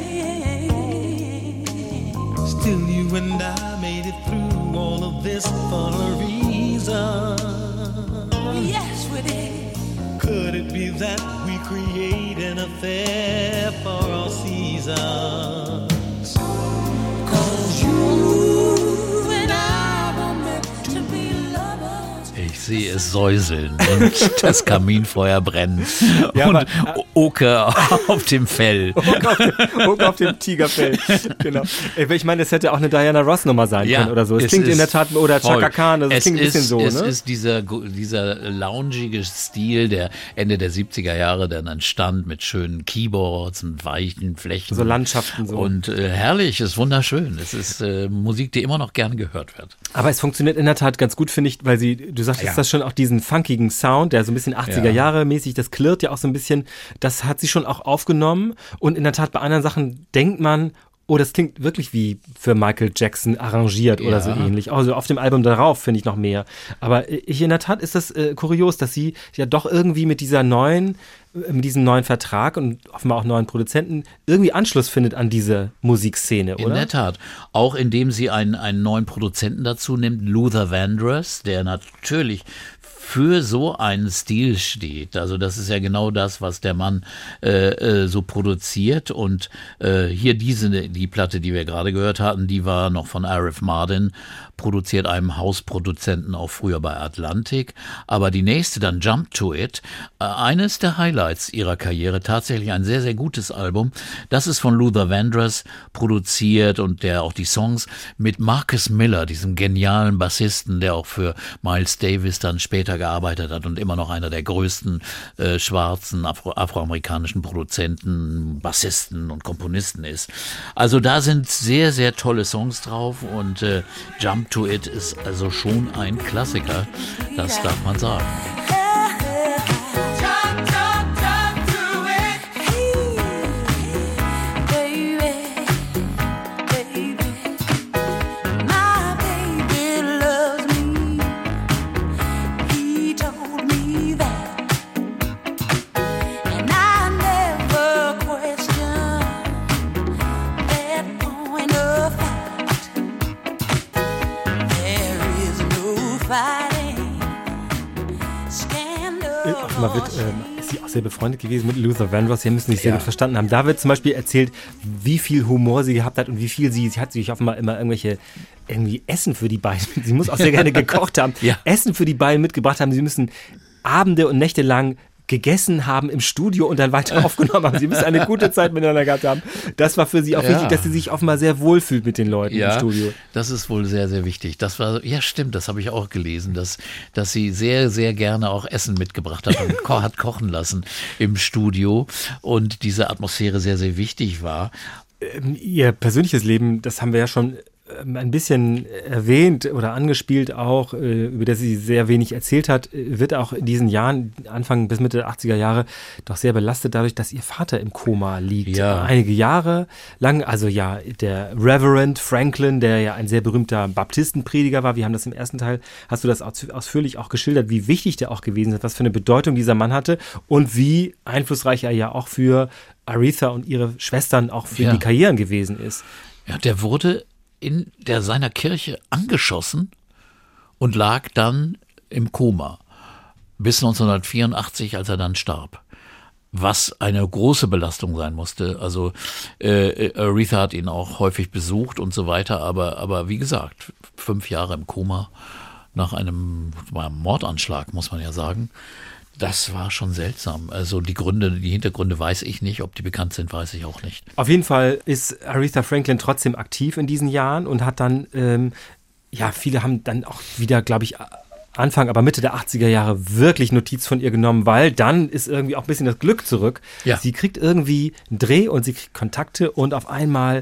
this for a reason. Yes, we did. Could it be that we create an affair for all seasons? 'Cause you and I were meant to be lovers. Ich sehe es säuseln und das Kaminfeuer brennt Ja, und aber- Oker auf dem Fell. Hook auf dem Tigerfell. Genau. Ich meine, das hätte auch eine Diana Ross Nummer sein können oder so. Es klingt in ist der Tat, oder voll. Chaka Khan, das klingt ein bisschen so, Es ne? ist dieser loungige Stil, der Ende der 70er Jahre dann entstand mit schönen Keyboards und weichen Flächen. So Landschaften so. Und herrlich, ist wunderschön. Es ist Musik, die immer noch gerne gehört wird. Aber es funktioniert in der Tat ganz gut, finde ich, weil du sagtest das schon, auch diesen funkigen Sound, der so ein bisschen 80er Jahre mäßig, das klirrt ja auch so ein bisschen, das hat sie schon auch aufgenommen und in der Tat bei anderen Sachen denkt man, oh, das klingt wirklich wie für Michael Jackson arrangiert oder so ähnlich. Also auf dem Album darauf finde ich noch mehr. Aber in der Tat ist das kurios, dass sie ja doch irgendwie mit diesem neuen Vertrag und offenbar auch neuen Produzenten irgendwie Anschluss findet an diese Musikszene, oder? In der Tat. Auch indem sie einen neuen Produzenten dazu nimmt, Luther Vandross, der natürlich für so einen Stil steht. Also das ist ja genau das, was der Mann so produziert. Und hier die Platte, die wir gerade gehört hatten, die war noch von Arif Mardin, produziert, einem Hausproduzenten, auch früher bei Atlantic. Aber die nächste dann, Jump to It, eines der Highlights ihrer Karriere, tatsächlich ein sehr, sehr gutes Album. Das ist von Luther Vandross produziert und der auch die Songs mit Marcus Miller, diesem genialen Bassisten, der auch für Miles Davis dann später gearbeitet hat und immer noch einer der größten schwarzen afroamerikanischen Produzenten, Bassisten und Komponisten ist. Also da sind sehr, sehr tolle Songs drauf und Jump to It ist also schon ein Klassiker, das darf man sagen. Jump, jump, jump to it. Baby, baby. My baby loves me. He told me that. And I never questioned that point of fact. There is no fighting. Scandal. Offenbar ist sie auch sehr befreundet gewesen mit Luther Vandross. Sie müssen sich sehr gut verstanden haben. Da wird zum Beispiel erzählt, wie viel Humor sie gehabt hat und wie viel sie hat sich offenbar immer irgendwie Essen für die beiden. Sie muss auch sehr gerne gekocht haben. Ja. Essen für die beiden mitgebracht haben. Sie müssen Abende und Nächte lang gegessen haben im Studio und dann weiter aufgenommen haben. Sie müssen eine gute Zeit miteinander gehabt haben. Das war für sie auch wichtig, dass sie sich offenbar sehr wohlfühlt mit den Leuten im Studio. Das ist wohl sehr, sehr wichtig. Das war, ja stimmt, das habe ich auch gelesen, dass sie sehr, sehr gerne auch Essen mitgebracht hat und hat kochen lassen im Studio und diese Atmosphäre sehr, sehr wichtig war. Ihr persönliches Leben, das haben wir ja schon ein bisschen erwähnt oder angespielt auch, über das sie sehr wenig erzählt hat, wird auch in diesen Jahren, Anfang bis Mitte der 80er Jahre, doch sehr belastet dadurch, dass ihr Vater im Koma liegt. Ja. Einige Jahre lang, also ja, der Reverend Franklin, der ja ein sehr berühmter Baptistenprediger war, wir haben das im ersten Teil, hast du das ausführlich auch geschildert, wie wichtig der auch gewesen ist, was für eine Bedeutung dieser Mann hatte und wie einflussreich er ja auch für Aretha und ihre Schwestern auch für die Karrieren gewesen ist. Ja, der wurde in seiner Kirche angeschossen und lag dann im Koma bis 1984, als er dann starb. Was eine große Belastung sein musste. Also Aretha hat ihn auch häufig besucht und so weiter, aber wie gesagt, 5 Jahre im Koma nach einem Mordanschlag, muss man ja sagen. Das war schon seltsam. Also die Hintergründe weiß ich nicht. Ob die bekannt sind, weiß ich auch nicht. Auf jeden Fall ist Aretha Franklin trotzdem aktiv in diesen Jahren und hat dann, viele haben dann auch wieder, glaube ich, Anfang, aber Mitte der 80er Jahre wirklich Notiz von ihr genommen, weil dann ist irgendwie auch ein bisschen das Glück zurück. Ja. Sie kriegt irgendwie einen Dreh und sie kriegt Kontakte und auf einmal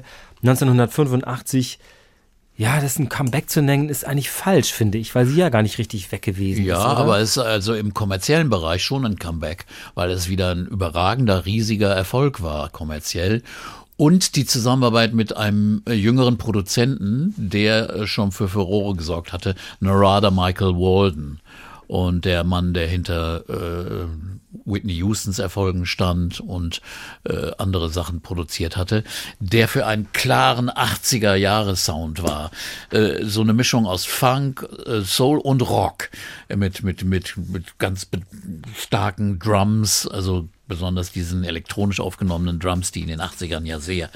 1985, ja, das ein Comeback zu nennen, ist eigentlich falsch, finde ich, weil sie ja gar nicht richtig weg gewesen ist. Ja, oder? aber es ist also im kommerziellen Bereich schon ein Comeback, weil es wieder ein überragender, riesiger Erfolg war, kommerziell. Und die Zusammenarbeit mit einem jüngeren Produzenten, der schon für Furore gesorgt hatte, Narada Michael Walden. und der Mann, der hinter Whitney Houstons Erfolgen stand und andere Sachen produziert hatte, der für einen klaren 80er-Jahre-Sound war. So eine Mischung aus Funk, Soul und Rock mit ganz starken Drums, also besonders diesen elektronisch aufgenommenen Drums, die in den 80ern ja sehr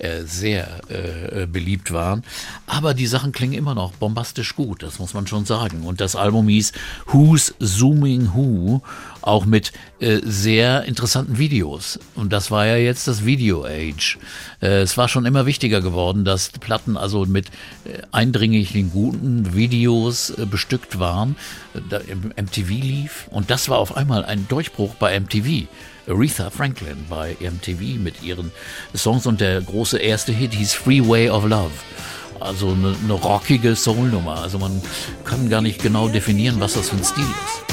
beliebt waren. Aber die Sachen klingen immer noch bombastisch gut, das muss man schon sagen. Und das Album hieß Who's Zooming Who, auch mit sehr interessanten Videos. Und das war ja jetzt das Video-Age. Es war schon immer wichtiger geworden, dass Platten also mit eindringlichen, guten Videos bestückt waren, da im MTV lief. Und das war auf einmal ein Durchbruch bei MTV. Aretha Franklin bei MTV mit ihren Songs, und der große erste Hit hieß Freeway of Love. Also eine rockige Soul-Nummer. Also man kann gar nicht genau definieren, was das für ein Stil ist.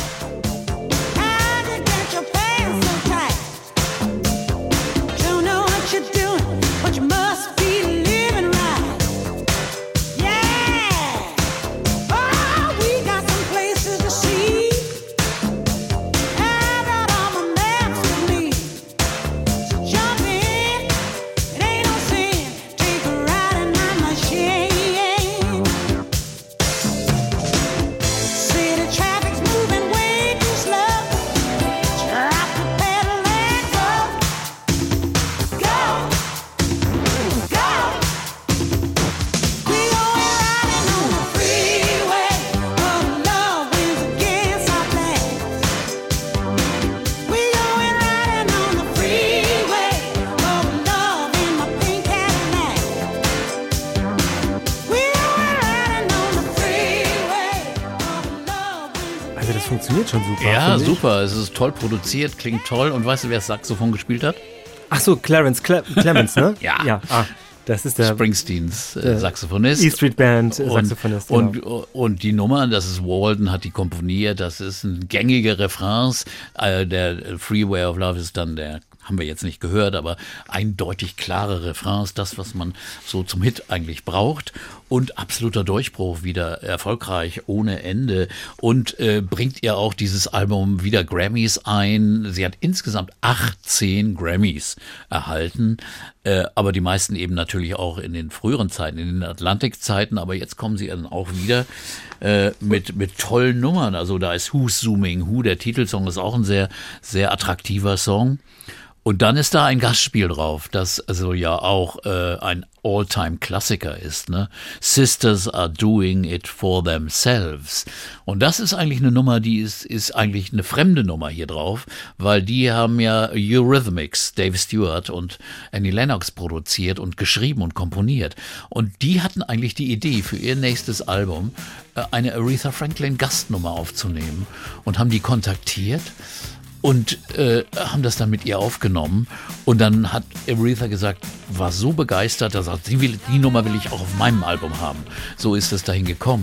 Funktioniert schon super. Ja, super. Es ist toll produziert, klingt toll. Und weißt du, wer das Saxophon gespielt hat? Ach so, Clarence Clemens, ne? Ja. Das ist der Springsteens Saxophonist. E Street Band Saxophonist. Und die Nummer, das ist Walden, hat die komponiert. Das ist ein gängiger Refrain. Der Freeway of Love ist dann haben wir jetzt nicht gehört, aber eindeutig klare Refrains, das, was man so zum Hit eigentlich braucht. Und absoluter Durchbruch, wieder erfolgreich ohne Ende, und bringt ihr auch dieses Album wieder Grammys ein. Sie hat insgesamt 18 Grammys erhalten, aber die meisten eben natürlich auch in den früheren Zeiten, in den Atlantic-Zeiten, aber jetzt kommen sie dann auch wieder mit tollen Nummern. Also da ist Who's Zooming Who, der Titelsong ist auch ein sehr, sehr attraktiver Song. Und dann ist da ein Gastspiel drauf, das also ja auch ein All-Time-Klassiker ist, ne? Sisters Are Doing It For Themselves. Und das ist eigentlich eine Nummer, die ist eigentlich eine fremde Nummer hier drauf, weil die haben ja Eurythmics, Dave Stewart und Annie Lennox produziert und geschrieben und komponiert. Und die hatten eigentlich die Idee für ihr nächstes Album, eine Aretha Franklin Gastnummer aufzunehmen, und haben die kontaktiert und haben das dann mit ihr aufgenommen. Und dann hat Aretha gesagt, war so begeistert, dass er sagt, die Nummer will ich auch auf meinem Album haben. So ist es dahin gekommen.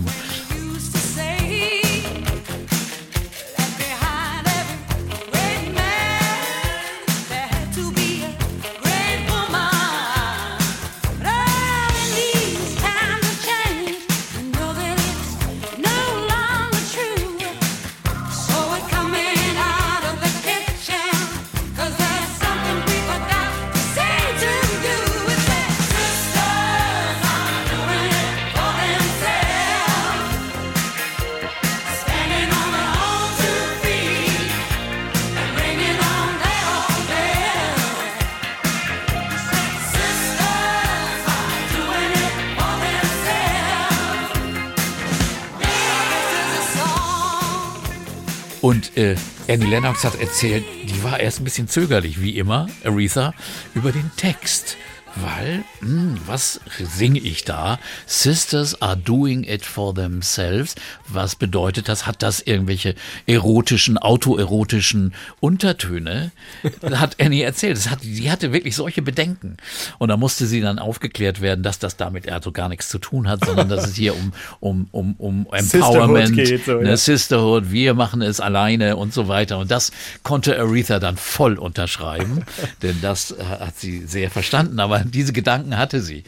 Und Annie Lennox hat erzählt, die war erst ein bisschen zögerlich, wie immer, Aretha, über den Text. Weil, was singe ich da? Sisters are doing it for themselves. Was bedeutet das? Hat das irgendwelche autoerotischen Untertöne? Hat Annie erzählt. Die hatte wirklich solche Bedenken. Und da musste sie dann aufgeklärt werden, dass das damit also gar nichts zu tun hat, sondern dass es hier um Empowerment geht, so, ja. Sisterhood, wir machen es alleine und so weiter. Und das konnte Aretha dann voll unterschreiben, denn das hat sie sehr verstanden. Aber diese Gedanken Gedanken hatte sie.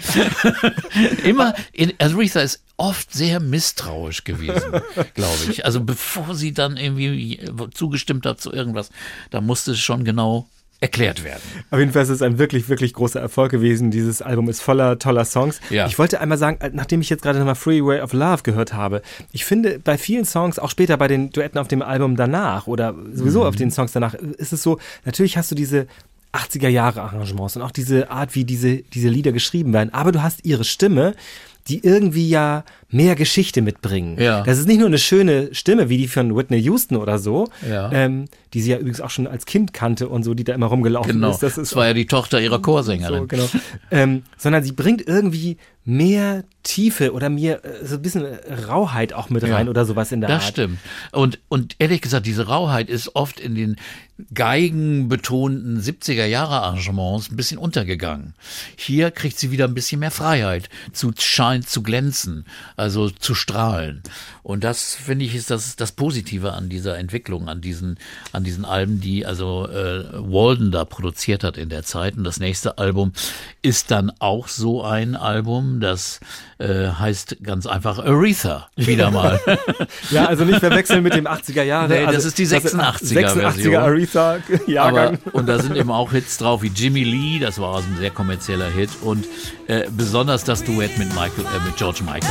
Aretha ist oft sehr misstrauisch gewesen, glaube ich. Also bevor sie dann irgendwie zugestimmt hat zu irgendwas, da musste es schon genau erklärt werden. Auf jeden Fall ist es ein wirklich, wirklich großer Erfolg gewesen. Dieses Album ist voller toller Songs. Ja. Ich wollte einmal sagen, nachdem ich jetzt gerade nochmal Freeway of Love gehört habe, ich finde bei vielen Songs, auch später bei den Duetten auf dem Album danach oder sowieso auf den Songs danach, ist es so, natürlich hast du diese 80er-Jahre-Arrangements und auch diese Art, wie diese Lieder geschrieben werden, aber du hast ihre Stimme, die irgendwie ja mehr Geschichte mitbringen. Ja. Das ist nicht nur eine schöne Stimme, wie die von Whitney Houston oder so, Ja. Die sie ja übrigens auch schon als Kind kannte und so, die da immer rumgelaufen Genau, ist. das war ja die Tochter ihrer Chorsängerin. So, genau. Sondern sie bringt irgendwie mehr Tiefe oder mehr so ein bisschen Rauheit auch mit rein oder sowas in der Das Art. stimmt. Und ehrlich gesagt, diese Rauheit ist oft in den geigenbetonten 70er-Jahre-Arrangements ein bisschen untergegangen. Hier kriegt sie wieder ein bisschen mehr Freiheit, zu glänzen, also zu strahlen. Und das, finde ich, ist das Positive an dieser Entwicklung, an diesen Alben, die also Walden da produziert hat in der Zeit. Und das nächste Album ist dann auch so ein Album, das heißt ganz einfach Aretha, wieder mal. Ja, also nicht verwechseln mit dem 80er Jahre. Nee, das also, ist die 86er 86er Aretha-Jahrgang. Und da sind eben auch Hits drauf wie Jimmy Lee, das war also ein sehr kommerzieller Hit. Und besonders das Duett mit George Michael.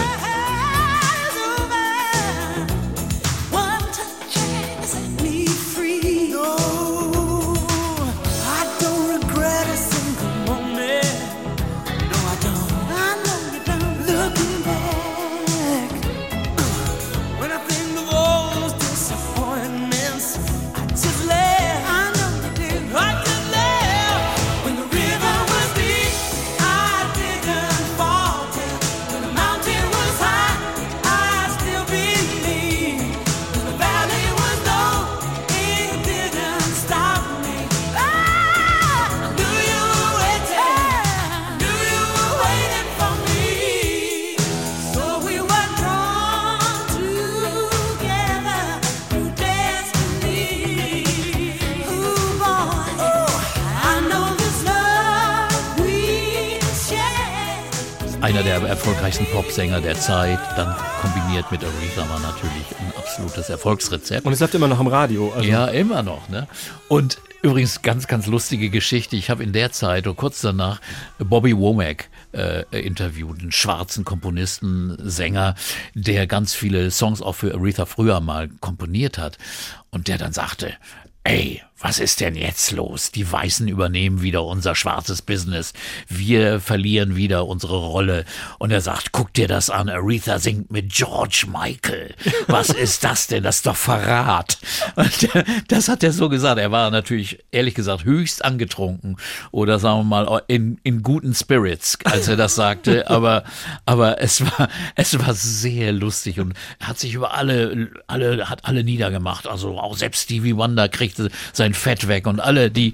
Einer der erfolgreichsten Popsänger der Zeit, dann kombiniert mit Aretha war natürlich ein absolutes Erfolgsrezept. Und es läuft immer noch im Radio. Also. Ja, immer noch. Ne? Und übrigens ganz, ganz lustige Geschichte. Ich habe in der Zeit oder kurz danach Bobby Womack interviewt, einen schwarzen Komponisten, Sänger, der ganz viele Songs auch für Aretha früher mal komponiert hat. Und der dann sagte, ey, was ist denn jetzt los? Die Weißen übernehmen wieder unser schwarzes Business. Wir verlieren wieder unsere Rolle. Und er sagt, guck dir das an, Aretha singt mit George Michael. Was ist das denn? Das ist doch Verrat. Und das hat er so gesagt. Er war natürlich, ehrlich gesagt, höchst angetrunken oder sagen wir mal in guten Spirits, als er das sagte. Aber es war sehr lustig und er hat sich über hat alle niedergemacht. Also auch selbst Stevie Wonder kriegte sein Fett weg und alle, die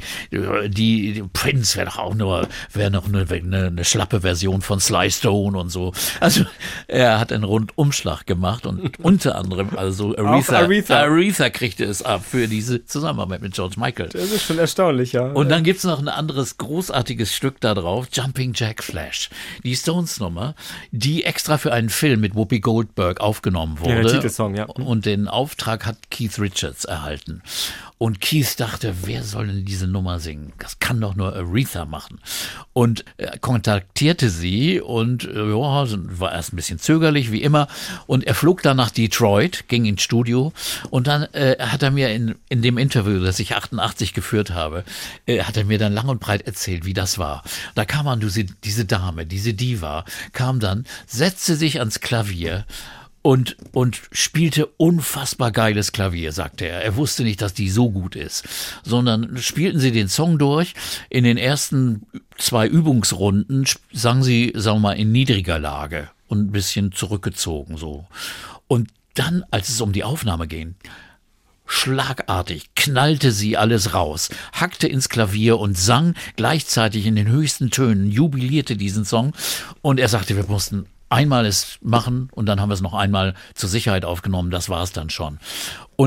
Prince wäre noch eine schlappe Version von Sly Stone und so. Also er hat einen Rundumschlag gemacht und unter anderem also Aretha kriegte es ab für diese Zusammenarbeit mit George Michael. Das ist schon erstaunlich, ja. Und dann gibt's noch ein anderes großartiges Stück da drauf, Jumping Jack Flash. Die Stones-Nummer, die extra für einen Film mit Whoopi Goldberg aufgenommen wurde. Ja, der Titelsong, ja. Und den Auftrag hat Keith Richards erhalten. Und Keith dachte, wer soll denn diese Nummer singen? Das kann doch nur Aretha machen. Und er kontaktierte sie und war erst ein bisschen zögerlich, wie immer. Und er flog dann nach Detroit, ging ins Studio und dann hat er mir in dem Interview, das ich 88 geführt habe, hat er mir dann lang und breit erzählt, wie das war. Da kam man, diese Dame, diese Diva, kam dann, setzte sich ans Klavier und spielte unfassbar geiles Klavier, sagte er. Er wusste nicht, dass die so gut ist, sondern spielten sie den Song durch. In den ersten 2 Übungsrunden sang sie, sagen wir mal, in niedriger Lage und ein bisschen zurückgezogen so. Und dann, als es um die Aufnahme ging, schlagartig knallte sie alles raus, hackte ins Klavier und sang gleichzeitig in den höchsten Tönen, jubilierte diesen Song. Und er sagte, wir mussten einmal es machen und dann haben wir es noch einmal zur Sicherheit aufgenommen, das war es dann schon. Und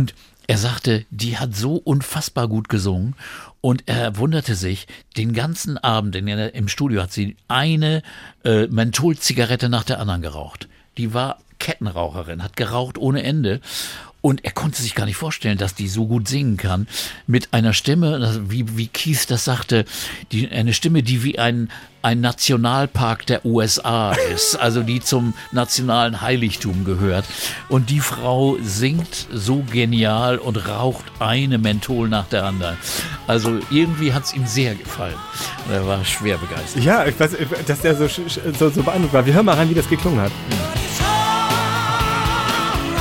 Er sagte, die hat so unfassbar gut gesungen und er wunderte sich, den ganzen Abend im Studio hat sie eine Mentholzigarette nach der anderen geraucht. Die war Kettenraucherin, hat geraucht ohne Ende. Und er konnte sich gar nicht vorstellen, dass die so gut singen kann. Mit einer Stimme, wie Keith das sagte, eine Stimme, die wie ein Nationalpark der USA ist. Also die zum nationalen Heiligtum gehört. Und die Frau singt so genial und raucht eine Menthol nach der anderen. Also irgendwie hat es ihm sehr gefallen. Und er war schwer begeistert. Ja, ich weiß, dass der so beeindruckt war. Wir hören mal rein, wie das geklungen hat. It's alright.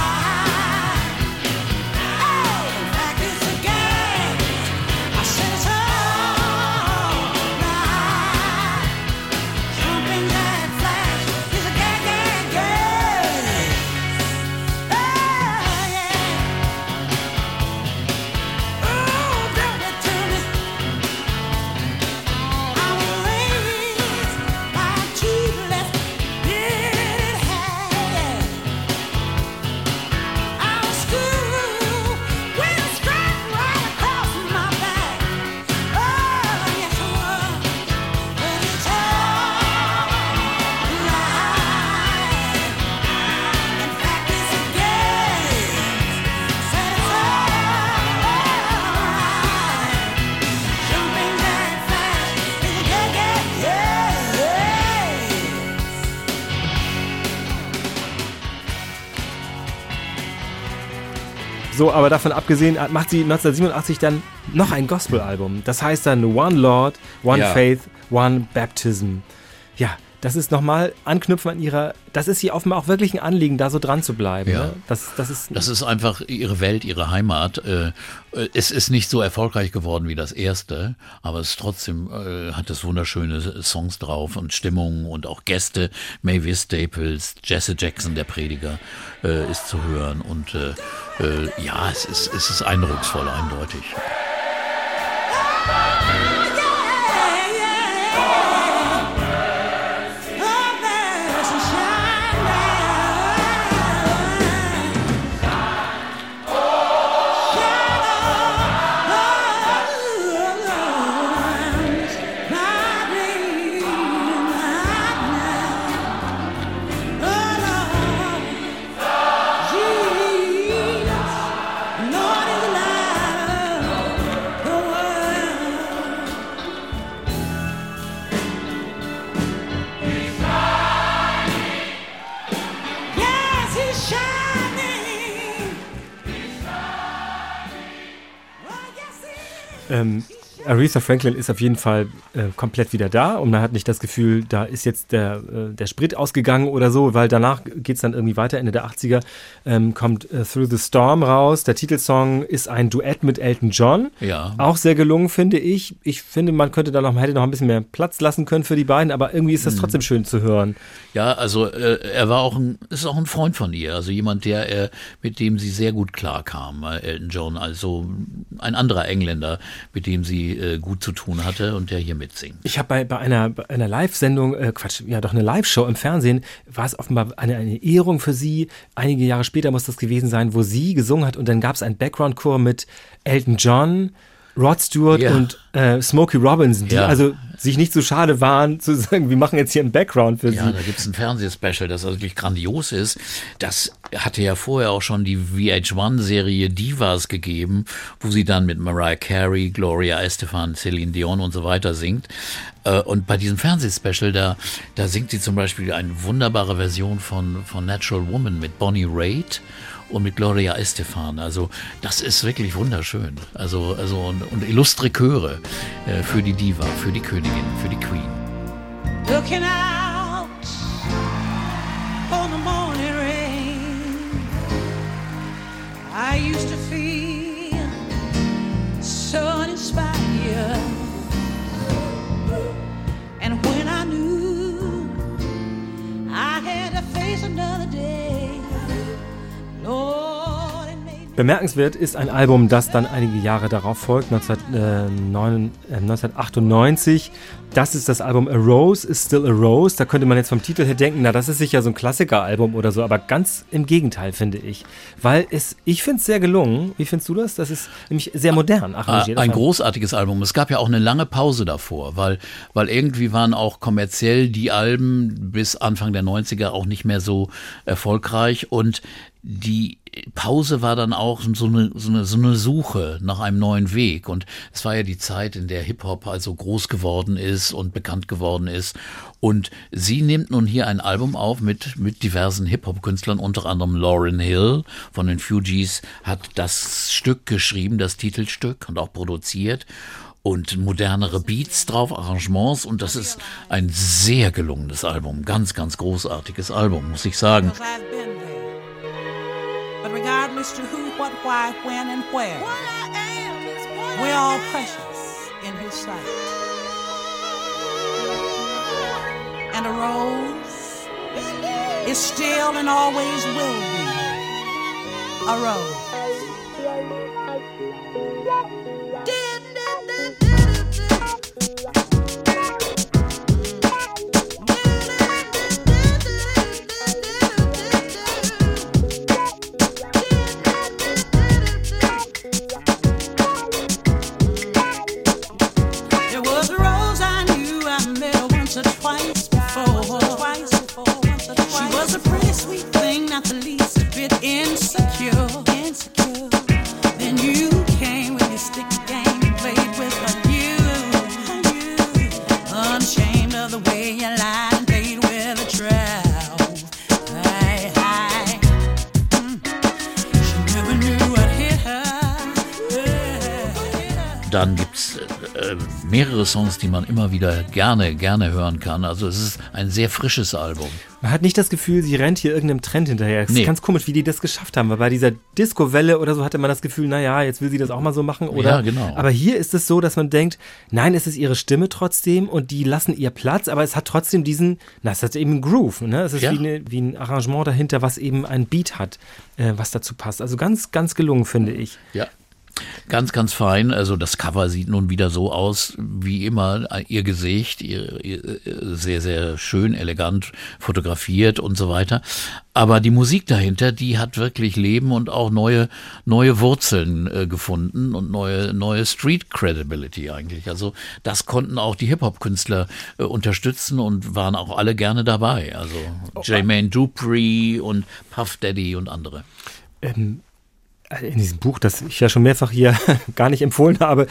Oh, in fact, it's a game. I said it's alright. Jumping that flash is a game. Oh, yeah. Oh, don't it turn it. I was raised by two left. Did have. I was schooled with a strap right across my back. Oh, yes, it was. But it's alright. In fact, it's a game. Said it's alright. Jumping that fast is a So, aber davon abgesehen macht sie 1987 dann noch ein Gospel-Album. Das heißt dann One Lord, One Ja. Faith, One Baptism. Ja, das ist nochmal anknüpfen an ihrer, das ist ihr offenbar auch wirklich ein Anliegen, da so dran zu bleiben. Ja. Ne? Das ist Das ist einfach ihre Welt, ihre Heimat. Es ist nicht so erfolgreich geworden wie das erste, aber es trotzdem hat es wunderschöne Songs drauf und Stimmungen und auch Gäste. Mavis Staples, Jesse Jackson, der Prediger, ist zu hören. Und ja, es ist eindrucksvoll, eindeutig. Yes, he's shining. Oh, yes, he is. Aretha Franklin ist auf jeden Fall komplett wieder da und man hat nicht das Gefühl, da ist jetzt der Sprit ausgegangen oder so, weil danach geht es dann irgendwie weiter, Ende der 80er kommt Through the Storm raus. Der Titelsong ist ein Duett mit Elton John. Ja. Auch sehr gelungen, finde ich. Ich finde, man könnte da hätte noch ein bisschen mehr Platz lassen können für die beiden, aber irgendwie ist das trotzdem schön zu hören. Ja, also er war ist auch ein Freund von ihr, also jemand, mit dem sie sehr gut klarkam, Elton John, also ein anderer Engländer, mit dem sie gut zu tun hatte und der hier mitsingt. Ich habe bei einer Live-Sendung, eine Live-Show im Fernsehen, war es offenbar eine Ehrung für sie. Einige Jahre später muss das gewesen sein, wo sie gesungen hat und dann gab es einen Background-Chor mit Elton John, Rod Stewart Ja. und Smokey Robinson, die Ja. also sich nicht so schade waren, zu sagen, wir machen jetzt hier einen Background für Ja, sie. da gibt's ein Fernsehspecial, das wirklich grandios ist. Das hatte ja vorher auch schon die VH1-Serie Divas gegeben, wo sie dann mit Mariah Carey, Gloria Estefan, Celine Dion und so weiter singt. Und bei diesem Fernsehspecial, da singt sie zum Beispiel eine wunderbare Version von Natural Woman mit Bonnie Raitt und mit Gloria Estefan. Also das ist wirklich wunderschön. Also und illustre Chöre für die Diva, für die Königin, für die Queen. Looking out on the morning rain, I used to feel so uninspired. And when I knew I had to face another day, Lord, it made me Bemerkenswert ist ein Album, das dann einige Jahre darauf folgt, 1998. Das ist das Album A Rose is Still a Rose. Da könnte man jetzt vom Titel her denken, na, das ist sicher so ein Klassikeralbum oder so, aber ganz im Gegenteil, finde ich. Weil ich finde es sehr gelungen. Wie findest du das? Das ist nämlich sehr modern arrangiert. Ein großartiges Album. Es gab ja auch eine lange Pause davor, weil irgendwie waren auch kommerziell die Alben bis Anfang der 90er auch nicht mehr so erfolgreich und die Pause war dann auch so eine Suche nach einem neuen Weg. Und es war ja die Zeit, in der Hip-Hop also groß geworden ist und bekannt geworden ist. Und sie nimmt nun hier ein Album auf mit diversen Hip-Hop-Künstlern, unter anderem Lauryn Hill von den Fugees hat das Stück geschrieben, das Titelstück, und auch produziert. Und modernere Beats drauf, Arrangements. Und das ist ein sehr gelungenes Album. Ganz, ganz großartiges Album, muss ich sagen. But regardless to who, what, why, when, and where, we're all precious in His sight. And a rose is still and always will be a rose. Insecure. Then you came with your stick game and played with her. You unashamed of the way you lied and played with a trowel. She never knew what hit her. Dann gibt's mehrere Songs, die man immer wieder gerne hören kann. Also es ist ein sehr frisches Album. Man hat nicht das Gefühl, sie rennt hier irgendeinem Trend hinterher. Es ist ganz komisch, wie die das geschafft haben, weil bei dieser Disco-Welle oder so hatte man das Gefühl, naja, jetzt will sie das auch mal so machen, oder? Ja, genau. Aber hier ist es so, dass man denkt, nein, es ist ihre Stimme trotzdem und die lassen ihr Platz, aber es hat trotzdem es hat eben einen Groove, ne? Es ist wie ein Arrangement dahinter, was eben einen Beat hat, was dazu passt. Also ganz, ganz gelungen, finde ich. Ja. Ganz, ganz fein. Also das Cover sieht nun wieder so aus, wie immer, ihr Gesicht, ihr sehr, sehr schön, elegant fotografiert und so weiter. Aber die Musik dahinter, die hat wirklich Leben und auch neue Wurzeln gefunden und neue Street Credibility eigentlich. Also das konnten auch die Hip-Hop-Künstler unterstützen und waren auch alle gerne dabei. Also Jermaine Dupri und Puff Daddy und andere. In diesem Buch, das ich ja schon mehrfach hier gar nicht empfohlen habe,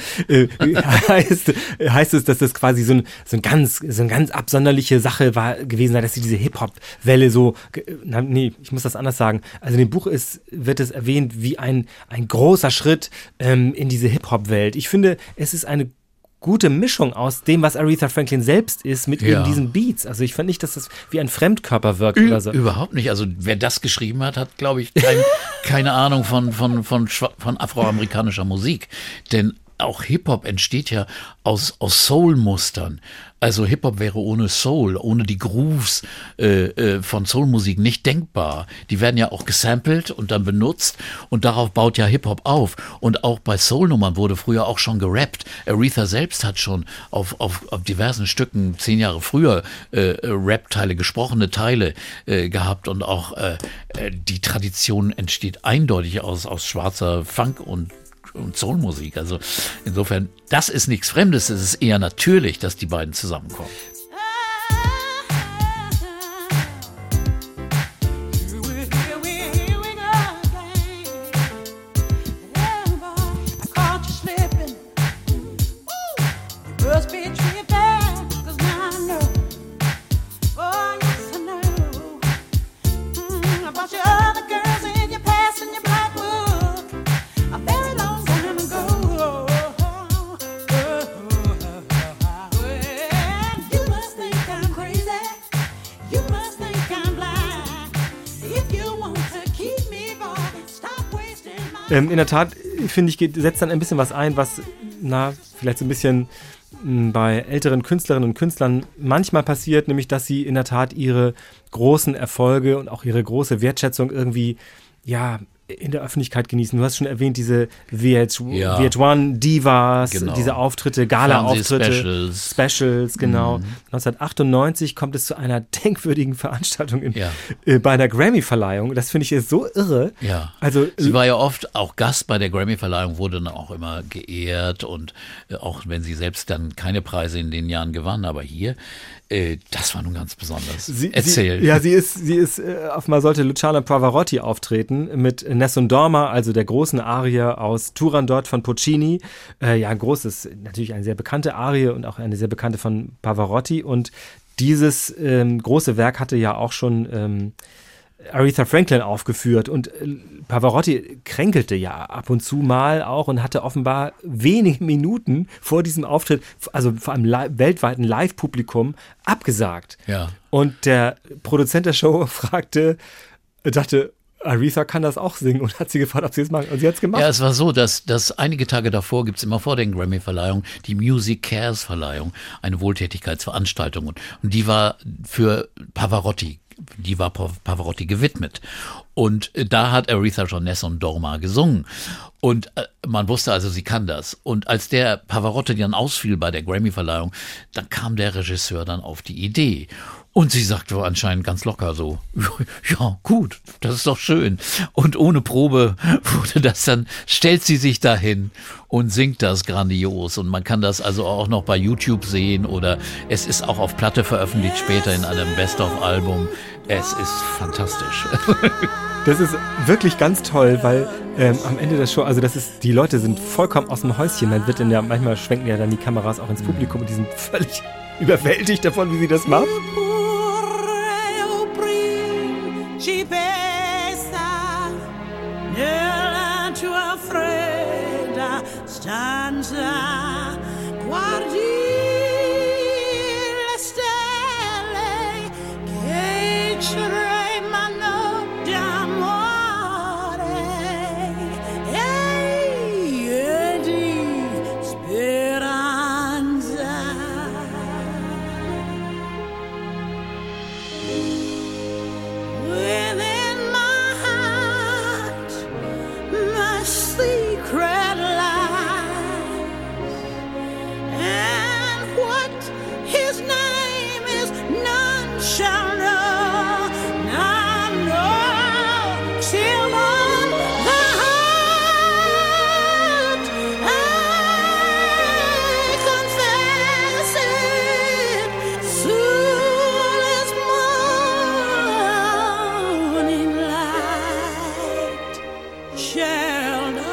heißt es, dass das quasi so eine ganz absonderliche Sache gewesen sei, dass sie diese Hip-Hop-Welle ich muss das anders sagen. Also in dem Buch wird es erwähnt wie ein großer Schritt in diese Hip-Hop-Welt. Ich finde, es ist eine gute Mischung aus dem, was Aretha Franklin selbst ist, mit eben diesen Beats. Also ich fand nicht, dass das wie ein Fremdkörper wirkt oder so. Überhaupt nicht. Also wer das geschrieben hat, glaube ich, keine Ahnung von afroamerikanischer Musik. Denn auch Hip-Hop entsteht ja aus Soul-Mustern. Also Hip-Hop wäre ohne Soul, ohne die Grooves von Soul-Musik nicht denkbar. Die werden ja auch gesampelt und dann benutzt und darauf baut ja Hip-Hop auf. Und auch bei Soul-Nummern wurde früher auch schon gerappt. Aretha selbst hat schon auf diversen Stücken 10 Jahre früher Rap-Teile, gesprochene Teile gehabt und auch die Tradition entsteht eindeutig aus schwarzer Funk und Soulmusik. Also insofern, das ist nichts Fremdes, es ist eher natürlich, dass die beiden zusammenkommen. In der Tat, finde ich, setzt dann ein bisschen was ein, was vielleicht so ein bisschen bei älteren Künstlerinnen und Künstlern manchmal passiert, nämlich dass sie in der Tat ihre großen Erfolge und auch ihre große Wertschätzung irgendwie in der Öffentlichkeit genießen. Du hast schon erwähnt, diese Ja. VH1 Divas, Genau. diese Auftritte, Gala-Auftritte, Fernsehspecials. Specials, genau. 1998 kommt es zu einer denkwürdigen Veranstaltung Ja. Bei einer Grammy-Verleihung. Das finde ich jetzt so irre. Ja. Also, Sie war ja oft auch Gast bei der Grammy-Verleihung, wurde dann auch immer geehrt und auch wenn sie selbst dann keine Preise in den Jahren gewann, aber hier, das war nun ganz besonders. Erzähl. Sie ist auf mal sollte Luciano Pavarotti auftreten mit Nessun Dorma, also der großen Arie aus Turandot von Puccini. Ein großes, natürlich eine sehr bekannte Arie und auch eine sehr bekannte von Pavarotti. Und dieses große Werk hatte ja auch schon Aretha Franklin aufgeführt und Pavarotti kränkelte ja ab und zu mal auch und hatte offenbar wenige Minuten vor diesem Auftritt, also vor einem weltweiten Live-Publikum, abgesagt. Ja. Und der Produzent der Show dachte, Aretha kann das auch singen und hat sie gefragt, ob sie es machen. Und sie hat es gemacht. Ja, es war so, dass einige Tage davor gibt es immer vor den Grammy-Verleihungen die Music Cares-Verleihung, eine Wohltätigkeitsveranstaltung. Und die war für Pavarotti gewidmet. Und da hat Aretha schon Nessun Dorma gesungen. Und man wusste also, sie kann das. Und als der Pavarotti dann ausfiel bei der Grammy-Verleihung, dann kam der Regisseur dann auf die Idee. Und sie sagte anscheinend ganz locker so, ja gut, das ist doch schön. Und ohne Probe wurde das dann, stellt sie sich dahin und singt das grandios. Und man kann das also auch noch bei YouTube sehen oder es ist auch auf Platte veröffentlicht später in einem Best-of-Album. Es ist fantastisch. Das ist wirklich ganz toll, weil am Ende der Show, also die Leute sind vollkommen aus dem Häuschen. Dann wird manchmal schwenken ja dann die Kameras auch ins Publikum und die sind völlig überwältigt davon, wie sie das macht. Ci pensa nella tua fredda stanza, guardi le stelle che tremano d'amore e di speranza. Within my heart, my secret lies, and what his name is, none shall know, none know, till on the heart I confess it, soon as morning light shall know.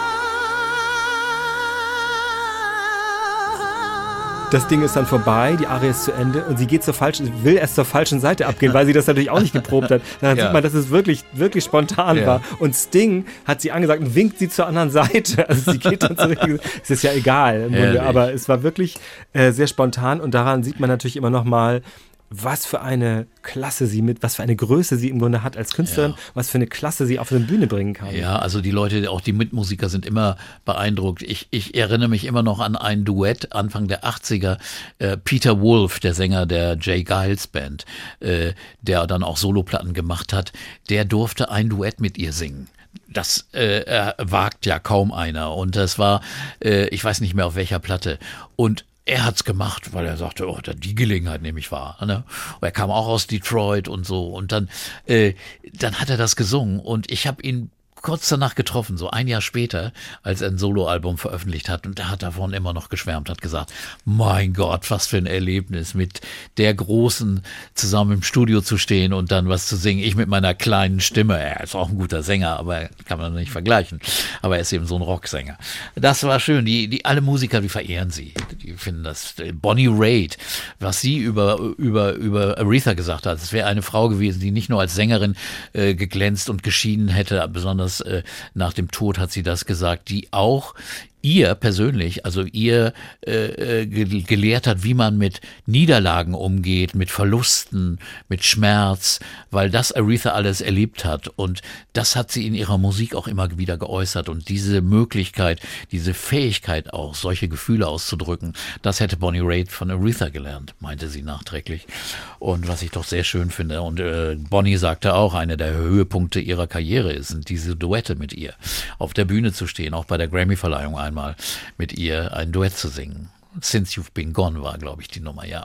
Das Ding ist dann vorbei, die Arie ist zu Ende und sie will erst zur falschen Seite abgehen, weil sie das natürlich auch nicht geprobt hat. Dann Ja. sieht man, dass es wirklich, wirklich spontan Ja. war. Und Sting hat sie angesagt und winkt sie zur anderen Seite. Also sie geht dann zurück. Es ist ja egal im Grunde, Herrlich. aber es war wirklich sehr spontan und daran sieht man natürlich immer noch mal, was für eine Klasse was für eine Größe sie im Grunde hat als Künstlerin, was für eine Klasse sie auf eine Bühne bringen kann. Ja, also die Leute, auch die Mitmusiker sind immer beeindruckt. Ich erinnere mich immer noch an ein Duett Anfang der 80er. Peter Wolf, der Sänger der Jay Giles Band, der dann auch Soloplatten gemacht hat, der durfte ein Duett mit ihr singen. Das wagt ja kaum einer. Und das war, ich weiß nicht mehr auf welcher Platte. Und er hat's gemacht, weil er sagte, die Gelegenheit nehme ich wahr. Ne? Und er kam auch aus Detroit und so. Und dann hat er das gesungen. Und ich habe ihn kurz danach getroffen, so ein Jahr später, als er ein Soloalbum veröffentlicht hat. Und er hat davon immer noch geschwärmt, hat gesagt, mein Gott, was für ein Erlebnis, mit der Großen zusammen im Studio zu stehen und dann was zu singen. Ich mit meiner kleinen Stimme. Er ist auch ein guter Sänger, aber kann man nicht vergleichen. Aber er ist eben so ein Rocksänger. Das war schön. Die alle Musiker, die verehren sie. Die finden das. Bonnie Raitt, was sie über Aretha gesagt hat, es wäre eine Frau gewesen, die nicht nur als Sängerin geglänzt und geschienen hätte, besonders nach dem Tod hat sie das gesagt, die auch ihr persönlich, also ihr gelehrt hat, wie man mit Niederlagen umgeht, mit Verlusten, mit Schmerz, weil das Aretha alles erlebt hat und das hat sie in ihrer Musik auch immer wieder geäußert und diese Möglichkeit, diese Fähigkeit auch, solche Gefühle auszudrücken, das hätte Bonnie Raitt von Aretha gelernt, meinte sie nachträglich und was ich doch sehr schön finde und Bonnie sagte auch, einer der Höhepunkte ihrer Karriere sind diese Duette mit ihr, auf der Bühne zu stehen, auch bei der Grammy-Verleihung einmal mit ihr ein Duett zu singen. Since You've Been Gone war, glaube ich, die Nummer, ja.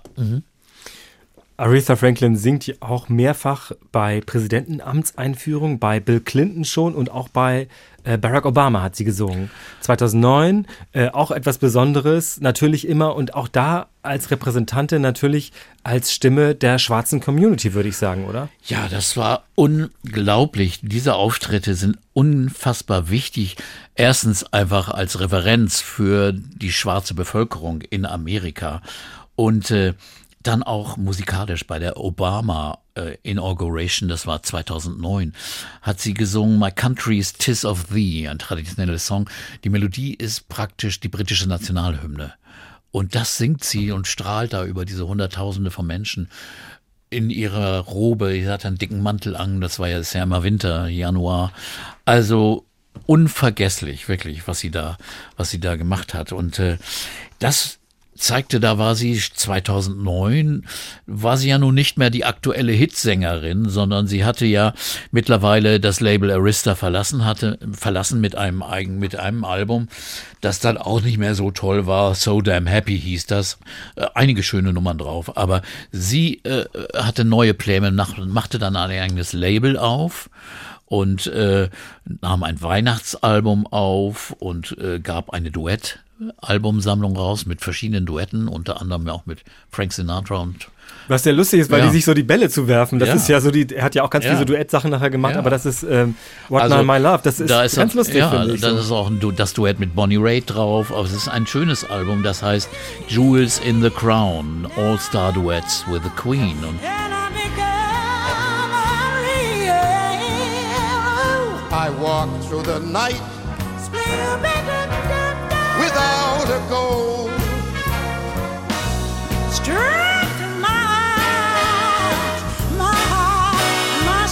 Aretha Franklin singt ja auch mehrfach bei Präsidentenamtseinführungen, bei Bill Clinton schon und auch bei Barack Obama hat sie gesungen. 2009, auch etwas Besonderes, natürlich immer und auch da als Repräsentantin natürlich als Stimme der schwarzen Community, würde ich sagen, oder? Ja, das war unglaublich. Diese Auftritte sind unfassbar wichtig. Erstens einfach als Referenz für die schwarze Bevölkerung in Amerika und dann auch musikalisch bei der Obama Inauguration, das war 2009, hat sie gesungen My Country's 'Tis of Thee, ein traditioneller Song. Die Melodie ist praktisch die britische Nationalhymne. Und das singt sie und strahlt da über diese Hunderttausende von Menschen in ihrer Robe. Sie hat einen dicken Mantel an, das war ja immer Winter, Januar. Also unvergesslich, wirklich, was sie da gemacht hat. Und das zeigte, da war sie 2009, war sie ja nun nicht mehr die aktuelle Hitsängerin, sondern sie hatte ja mittlerweile das Label Arista verlassen mit einem Album, das dann auch nicht mehr so toll war. So Damn Happy hieß das. Einige schöne Nummern drauf, aber sie hatte neue Pläne, machte dann ein eigenes Label auf und nahm ein Weihnachtsalbum auf und gab eine Albumsammlung raus mit verschiedenen Duetten, unter anderem auch mit Frank Sinatra und was ja lustig ist, weil die sich so die Bälle zuwerfen. Das ist ja so, er hat ja auch ganz viele so Duettsachen nachher gemacht, aber das ist What Now My Love. Das ist ganz lustig, finde ich. Da ist auch das Duett mit Bonnie Raitt drauf, aber es ist ein schönes Album, das heißt Jewels in the Crown, All-Star Duets with the Queen. Und I walk through the night without a goal. Straight to my eyes, my heart, my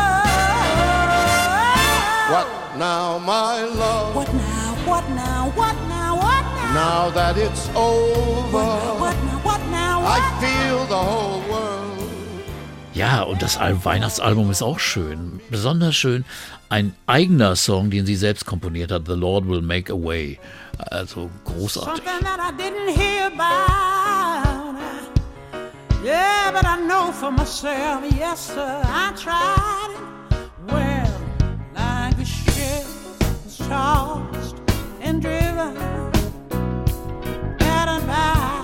soul. What now, my love? What now, what now, what now, what now? Now that it's over, What now, what now, I what feel the whole world. ja, und das Weihnachtsalbum ist auch schön, besonders schön. Ein eigener Song, den sie selbst komponiert hat, The Lord Will Make a Way. Also großartig. Something that I didn't hear about. Yeah, but I know for myself. Yes, sir, I tried it. Well, like a ship was tossed and driven, battered by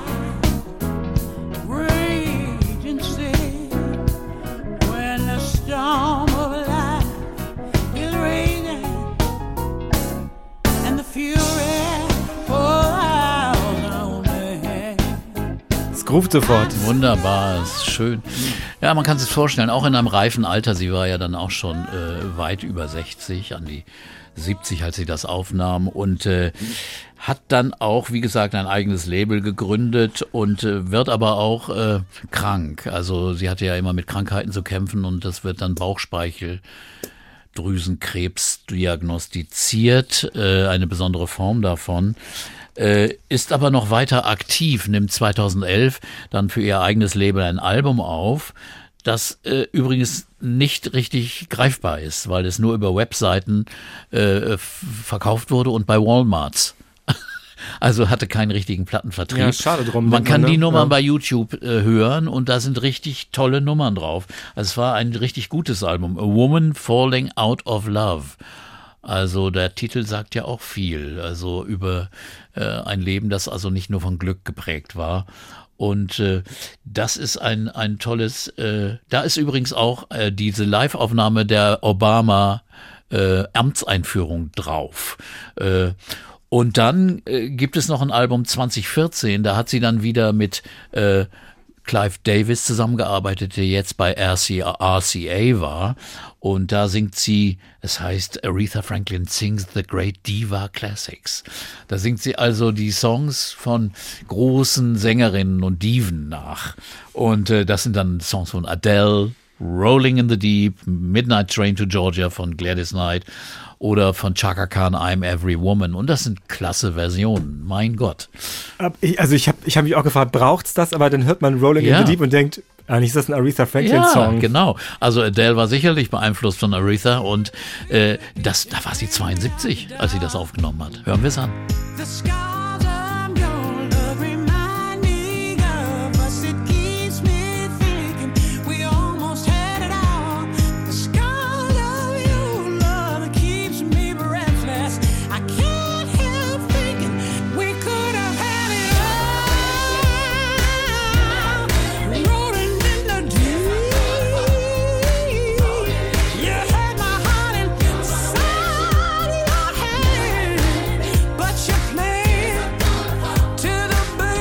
raging sea. When the storm of life is raging and the fury Groove sofort. Wunderbar, ist schön. Ja, man kann sich vorstellen, auch in einem reifen Alter, sie war ja dann auch schon weit über 60, an die 70, als sie das aufnahm und hat dann auch, wie gesagt, ein eigenes Label gegründet und wird aber auch krank. Also sie hatte ja immer mit Krankheiten zu kämpfen und das wird dann Bauchspeicheldrüsenkrebs diagnostiziert, eine besondere Form davon. Ist aber noch weiter aktiv, nimmt 2011 dann für ihr eigenes Label ein Album auf, das übrigens nicht richtig greifbar ist, weil es nur über Webseiten verkauft wurde und bei Walmarts. Also hatte keinen richtigen Plattenvertrieb. Ja, schade drum. Man kann die Nummern bei YouTube hören und da sind richtig tolle Nummern drauf. Also es war ein richtig gutes Album. A Woman Falling Out of Love. Also der Titel sagt ja auch viel, also über ein Leben, das also nicht nur von Glück geprägt war. Und das ist ein tolles, da ist übrigens auch diese Live-Aufnahme der Obama Amtseinführung drauf. Und dann gibt es noch ein Album 2014, da hat sie dann wieder mit Clive Davis zusammengearbeitet, der jetzt bei RCA war. Und da singt sie, es heißt Aretha Franklin Sings the Great Diva Classics. Da singt sie also die Songs von großen Sängerinnen und Diven nach. Und das sind dann Songs von Adele, Rolling in the Deep, Midnight Train to Georgia von Gladys Knight oder von Chaka Khan, I'm Every Woman. Und das sind klasse Versionen, mein Gott. Ich hab mich auch gefragt, braucht's das? Aber dann hört man Rolling in the Deep und denkt, eigentlich ist das ein Aretha Franklin-Song. Ja, genau. Also Adele war sicherlich beeinflusst von Aretha und da war sie 72, als sie das aufgenommen hat. Hören wir es an. The scars of your love remind me of us. It keeps me thinking we almost had it all. The scars of your love keeps me breathless. I can't help thinking we could have had it all. Rolling in the deep. You had my heart inside your hand, but you played to the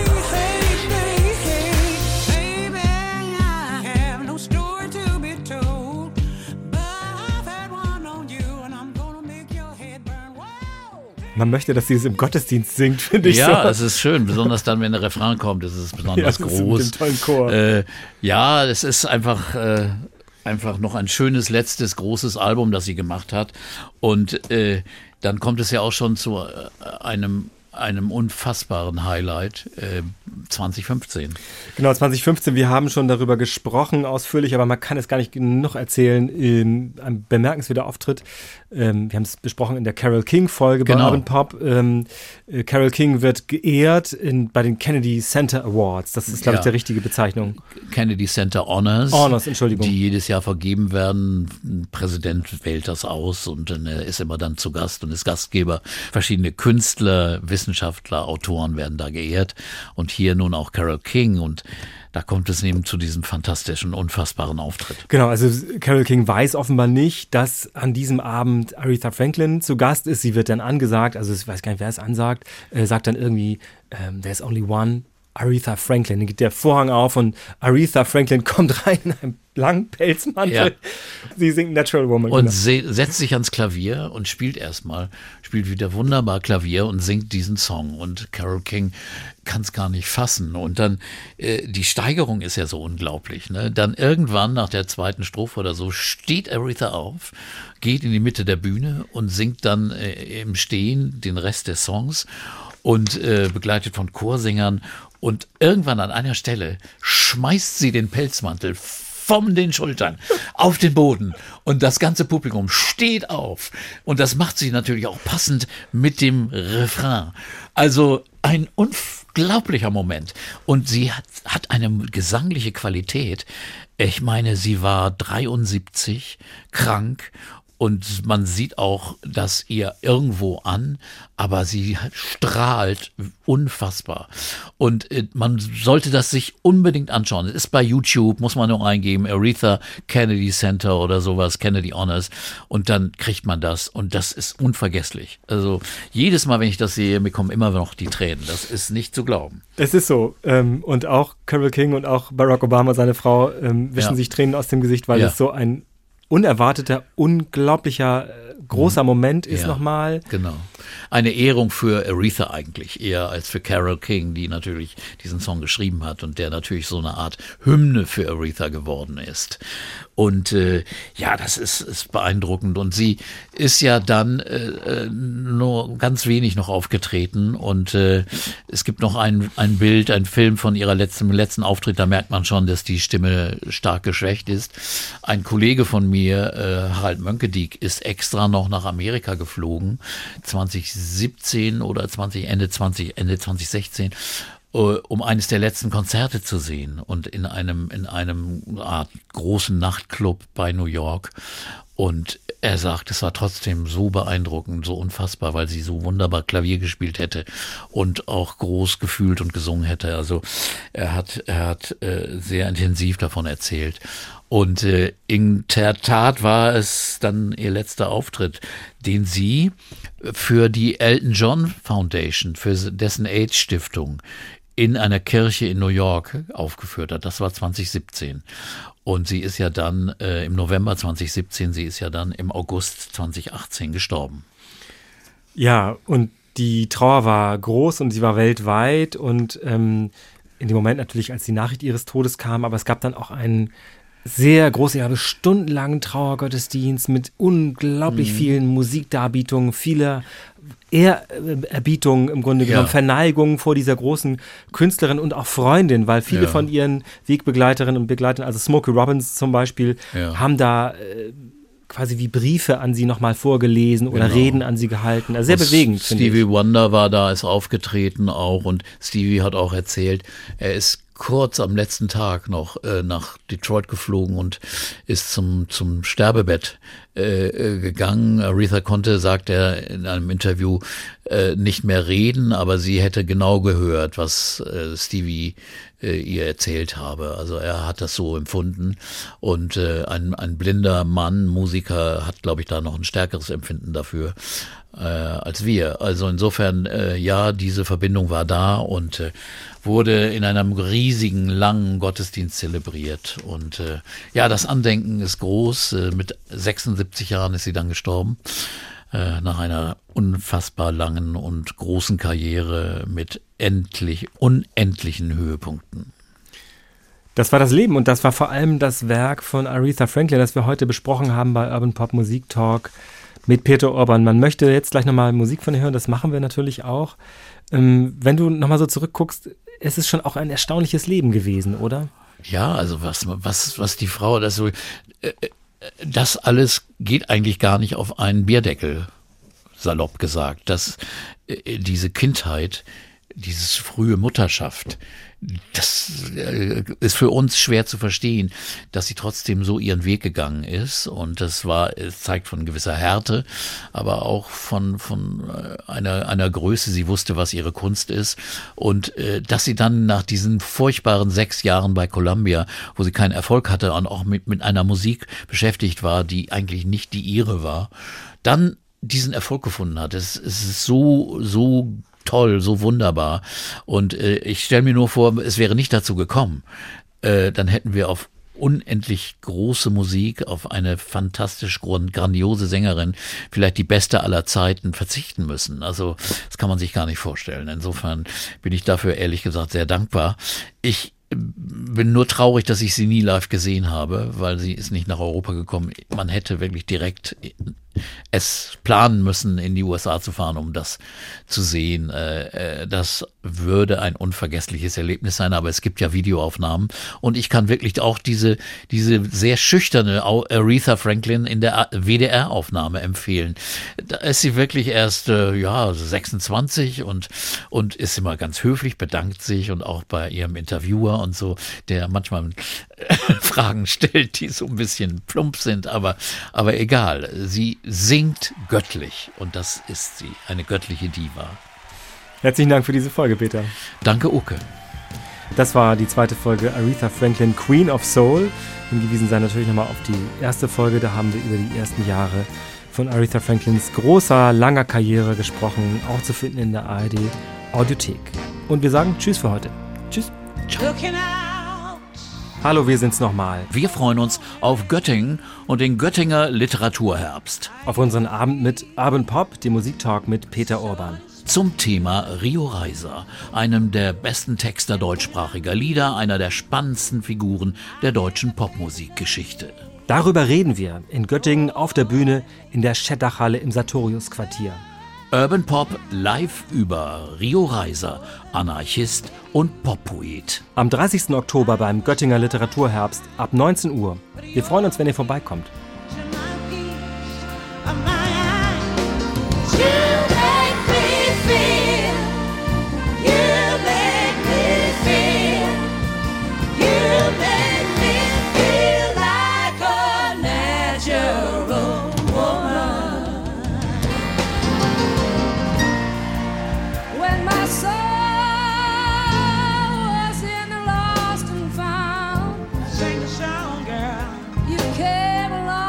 baby. I have no story to be told, but I've had one on you, and I'm gonna make your head burn. Wow. Man möchte, dass sie es im Gottesdienst singt, finde ich Ja, so. es ist schön, besonders dann, wenn der Refrain kommt, ist es besonders Ja, das ist groß. mit dem tollen Chor. Ja, es ist einfach noch ein schönes letztes großes Album, das sie gemacht hat. Und dann kommt es ja auch schon zu einem unfassbaren Highlight 2015. Genau, 2015, wir haben schon darüber gesprochen, ausführlich, aber man kann es gar nicht genug erzählen. Ein bemerkenswerter Auftritt. Wir haben es besprochen in der Carole King-Folge bei Genau. Urban Pop. Carole King wird geehrt bei den Kennedy Center Awards. Das ist, glaube ich, Ja. die richtige Bezeichnung. Kennedy Center Honors. Honors, Entschuldigung. Die jedes Jahr vergeben werden. Ein Präsident wählt das aus und er ist immer dann zu Gast und ist Gastgeber. Verschiedene Künstler, Wissenschaftler, Autoren werden da geehrt. Und hier nun auch Carole King. Und da kommt es eben zu diesem fantastischen, unfassbaren Auftritt. Genau, also Carole King weiß offenbar nicht, dass an diesem Abend Aretha Franklin zu Gast ist. Sie wird dann angesagt, also ich weiß gar nicht, wer es ansagt, sagt dann irgendwie, there's only one Aretha Franklin. Dann geht der Vorhang auf und Aretha Franklin kommt rein in einem langen Pelzmantel. Ja. Sie singt Natural Woman. Und genau. setzt sich ans Klavier und spielt wieder wunderbar Klavier und singt diesen Song. Und Carole King kann es gar nicht fassen. Und dann, die Steigerung ist ja so unglaublich. Ne? Dann irgendwann nach der zweiten Strophe oder so steht Aretha auf, geht in die Mitte der Bühne und singt dann im Stehen den Rest des Songs und begleitet von Chorsängern. Und irgendwann an einer Stelle schmeißt sie den Pelzmantel von den Schultern auf den Boden und das ganze Publikum steht auf. Und das macht sie natürlich auch passend mit dem Refrain. Also ein unglaublicher Moment. Und sie hat eine gesangliche Qualität. Ich meine, sie war 73, krank. Und man sieht auch das ihr irgendwo an, aber sie strahlt unfassbar. Und man sollte das sich unbedingt anschauen. Es ist bei YouTube, muss man nur eingeben, Aretha Kennedy Center oder sowas, Kennedy Honors. Und dann kriegt man das. Und das ist unvergesslich. Also jedes Mal, wenn ich das sehe, mir kommen immer noch die Tränen. Das ist nicht zu glauben. Es ist so. Und auch Carole King und auch Barack Obama, seine Frau, wischen sich Tränen aus dem Gesicht, weil es so ein unerwarteter, unglaublicher, großer Moment ist nochmal. Genau. Eine Ehrung für Aretha eigentlich, eher als für Carole King, die natürlich diesen Song geschrieben hat und der natürlich so eine Art Hymne für Aretha geworden ist. Und das ist beeindruckend. Und sie ist ja dann nur ganz wenig noch aufgetreten. Und es gibt noch ein Bild, ein Film von ihrer letzten Auftritt. Da merkt man schon, dass die Stimme stark geschwächt ist. Ein Kollege von mir, Harald Mönkediek, ist extra noch nach Amerika geflogen, 2017 oder Ende 2016. Um eines der letzten Konzerte zu sehen und in einem Art großen Nachtclub bei New York. Und er sagt, es war trotzdem so beeindruckend, so unfassbar, weil sie so wunderbar Klavier gespielt hätte und auch groß gefühlt und gesungen hätte. Also er hat sehr intensiv davon erzählt. Und in der Tat war es dann ihr letzter Auftritt, den sie für die Elton John Foundation, für dessen AIDS-Stiftung in einer Kirche in New York aufgeführt hat. Das war 2017. Und sie ist ja dann im November 2017, sie ist ja dann im August 2018 gestorben. Ja, und die Trauer war groß und sie war weltweit und in dem Moment natürlich, als die Nachricht ihres Todes kam, aber es gab dann auch einen sehr großen, ja, stundenlangen Trauergottesdienst mit unglaublich vielen Musikdarbietungen, vieler Ehrerbietungen im Grunde genommen, Verneigungen vor dieser großen Künstlerin und auch Freundin, weil viele von ihren Wegbegleiterinnen und Begleitern, also Smokey Robinson zum Beispiel, haben da quasi wie Briefe an sie nochmal vorgelesen oder Reden an sie gehalten. Also sehr bewegend, finde ich. Stevie Wonder war da, ist aufgetreten auch und Stevie hat auch erzählt, er ist kurz am letzten Tag noch nach Detroit geflogen und ist zum Sterbebett gegangen. Aretha konnte, sagt er in einem Interview, nicht mehr reden, aber sie hätte genau gehört, was Stevie ihr erzählt habe. Also er hat das so empfunden und ein blinder Mann, Musiker, hat, glaube ich, da noch ein stärkeres Empfinden dafür als wir. Also insofern, ja, diese Verbindung war da und wurde in einem riesigen, langen Gottesdienst zelebriert. Und ja, das Andenken ist groß. Mit 76 Jahren ist sie dann gestorben. Nach einer unfassbar langen und großen Karriere mit unendlichen Höhepunkten. Das war das Leben und das war vor allem das Werk von Aretha Franklin, das wir heute besprochen haben bei Urban Pop Musik Talk mit Peter Orban. Man möchte jetzt gleich nochmal Musik von ihr hören, das machen wir natürlich auch. Wenn du nochmal so zurückguckst, es ist schon auch ein erstaunliches Leben gewesen, oder? Ja, also was die Frau, das alles geht eigentlich gar nicht auf einen Bierdeckel, salopp gesagt. Diese Kindheit, dieses frühe Mutterschaft, das ist für uns schwer zu verstehen, dass sie trotzdem so ihren Weg gegangen ist und es zeigt von gewisser Härte, aber auch von einer Größe. Sie wusste, was ihre Kunst ist und dass sie dann nach diesen furchtbaren 6 Jahren bei Columbia, wo sie keinen Erfolg hatte und auch mit einer Musik beschäftigt war, die eigentlich nicht die ihre war, dann diesen Erfolg gefunden hat. Es ist so toll, so wunderbar. Und ich stelle mir nur vor, es wäre nicht dazu gekommen. Dann hätten wir auf unendlich große Musik, auf eine fantastisch grandiose Sängerin, vielleicht die beste aller Zeiten, verzichten müssen. Also das kann man sich gar nicht vorstellen. Insofern bin ich dafür ehrlich gesagt sehr dankbar. Ich bin nur traurig, dass ich sie nie live gesehen habe, weil sie ist nicht nach Europa gekommen. Man hätte wirklich direkt es planen müssen, in die USA zu fahren, um das zu sehen. Das würde ein unvergessliches Erlebnis sein, aber es gibt ja Videoaufnahmen und ich kann wirklich auch diese sehr schüchterne Aretha Franklin in der WDR-Aufnahme empfehlen. Da ist sie wirklich erst 26 und ist immer ganz höflich, bedankt sich und auch bei ihrem Interviewer und so, der manchmal Fragen stellt, die so ein bisschen plump sind, aber egal. Sie singt göttlich und das ist sie, eine göttliche Diva. Herzlichen Dank für diese Folge, Peter. Danke, Uke. Das war die zweite Folge Aretha Franklin, Queen of Soul. Hingewiesen sei natürlich nochmal auf die erste Folge, da haben wir über die ersten Jahre von Aretha Franklins großer, langer Karriere gesprochen, auch zu finden in der ARD Audiothek. Und wir sagen Tschüss für heute. Tschüss. Looking out. Hallo, wir sind's nochmal. Wir freuen uns auf Göttingen und den Göttinger Literaturherbst. Auf unseren Abend mit Urban Pop, dem Musiktalk mit Peter Orban. Zum Thema Rio Reiser, einem der besten Texter deutschsprachiger Lieder, einer der spannendsten Figuren der deutschen Popmusikgeschichte. Darüber reden wir in Göttingen auf der Bühne in der Schettachhalle im Sartorius-Quartier. Urban Pop live über Rio Reiser, Anarchist und Poppoet. Am 30. Oktober beim Göttinger Literaturherbst ab 19 Uhr. Wir freuen uns, wenn ihr vorbeikommt. You came along.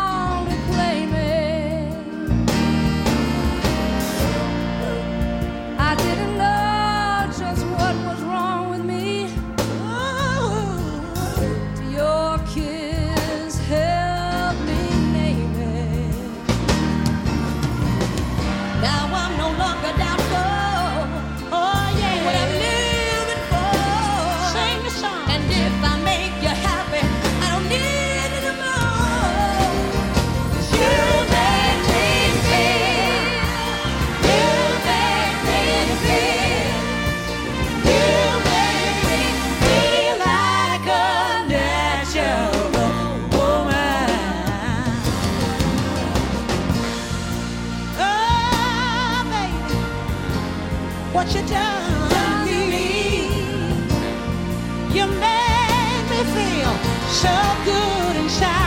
what you done to me. You made me feel so good inside.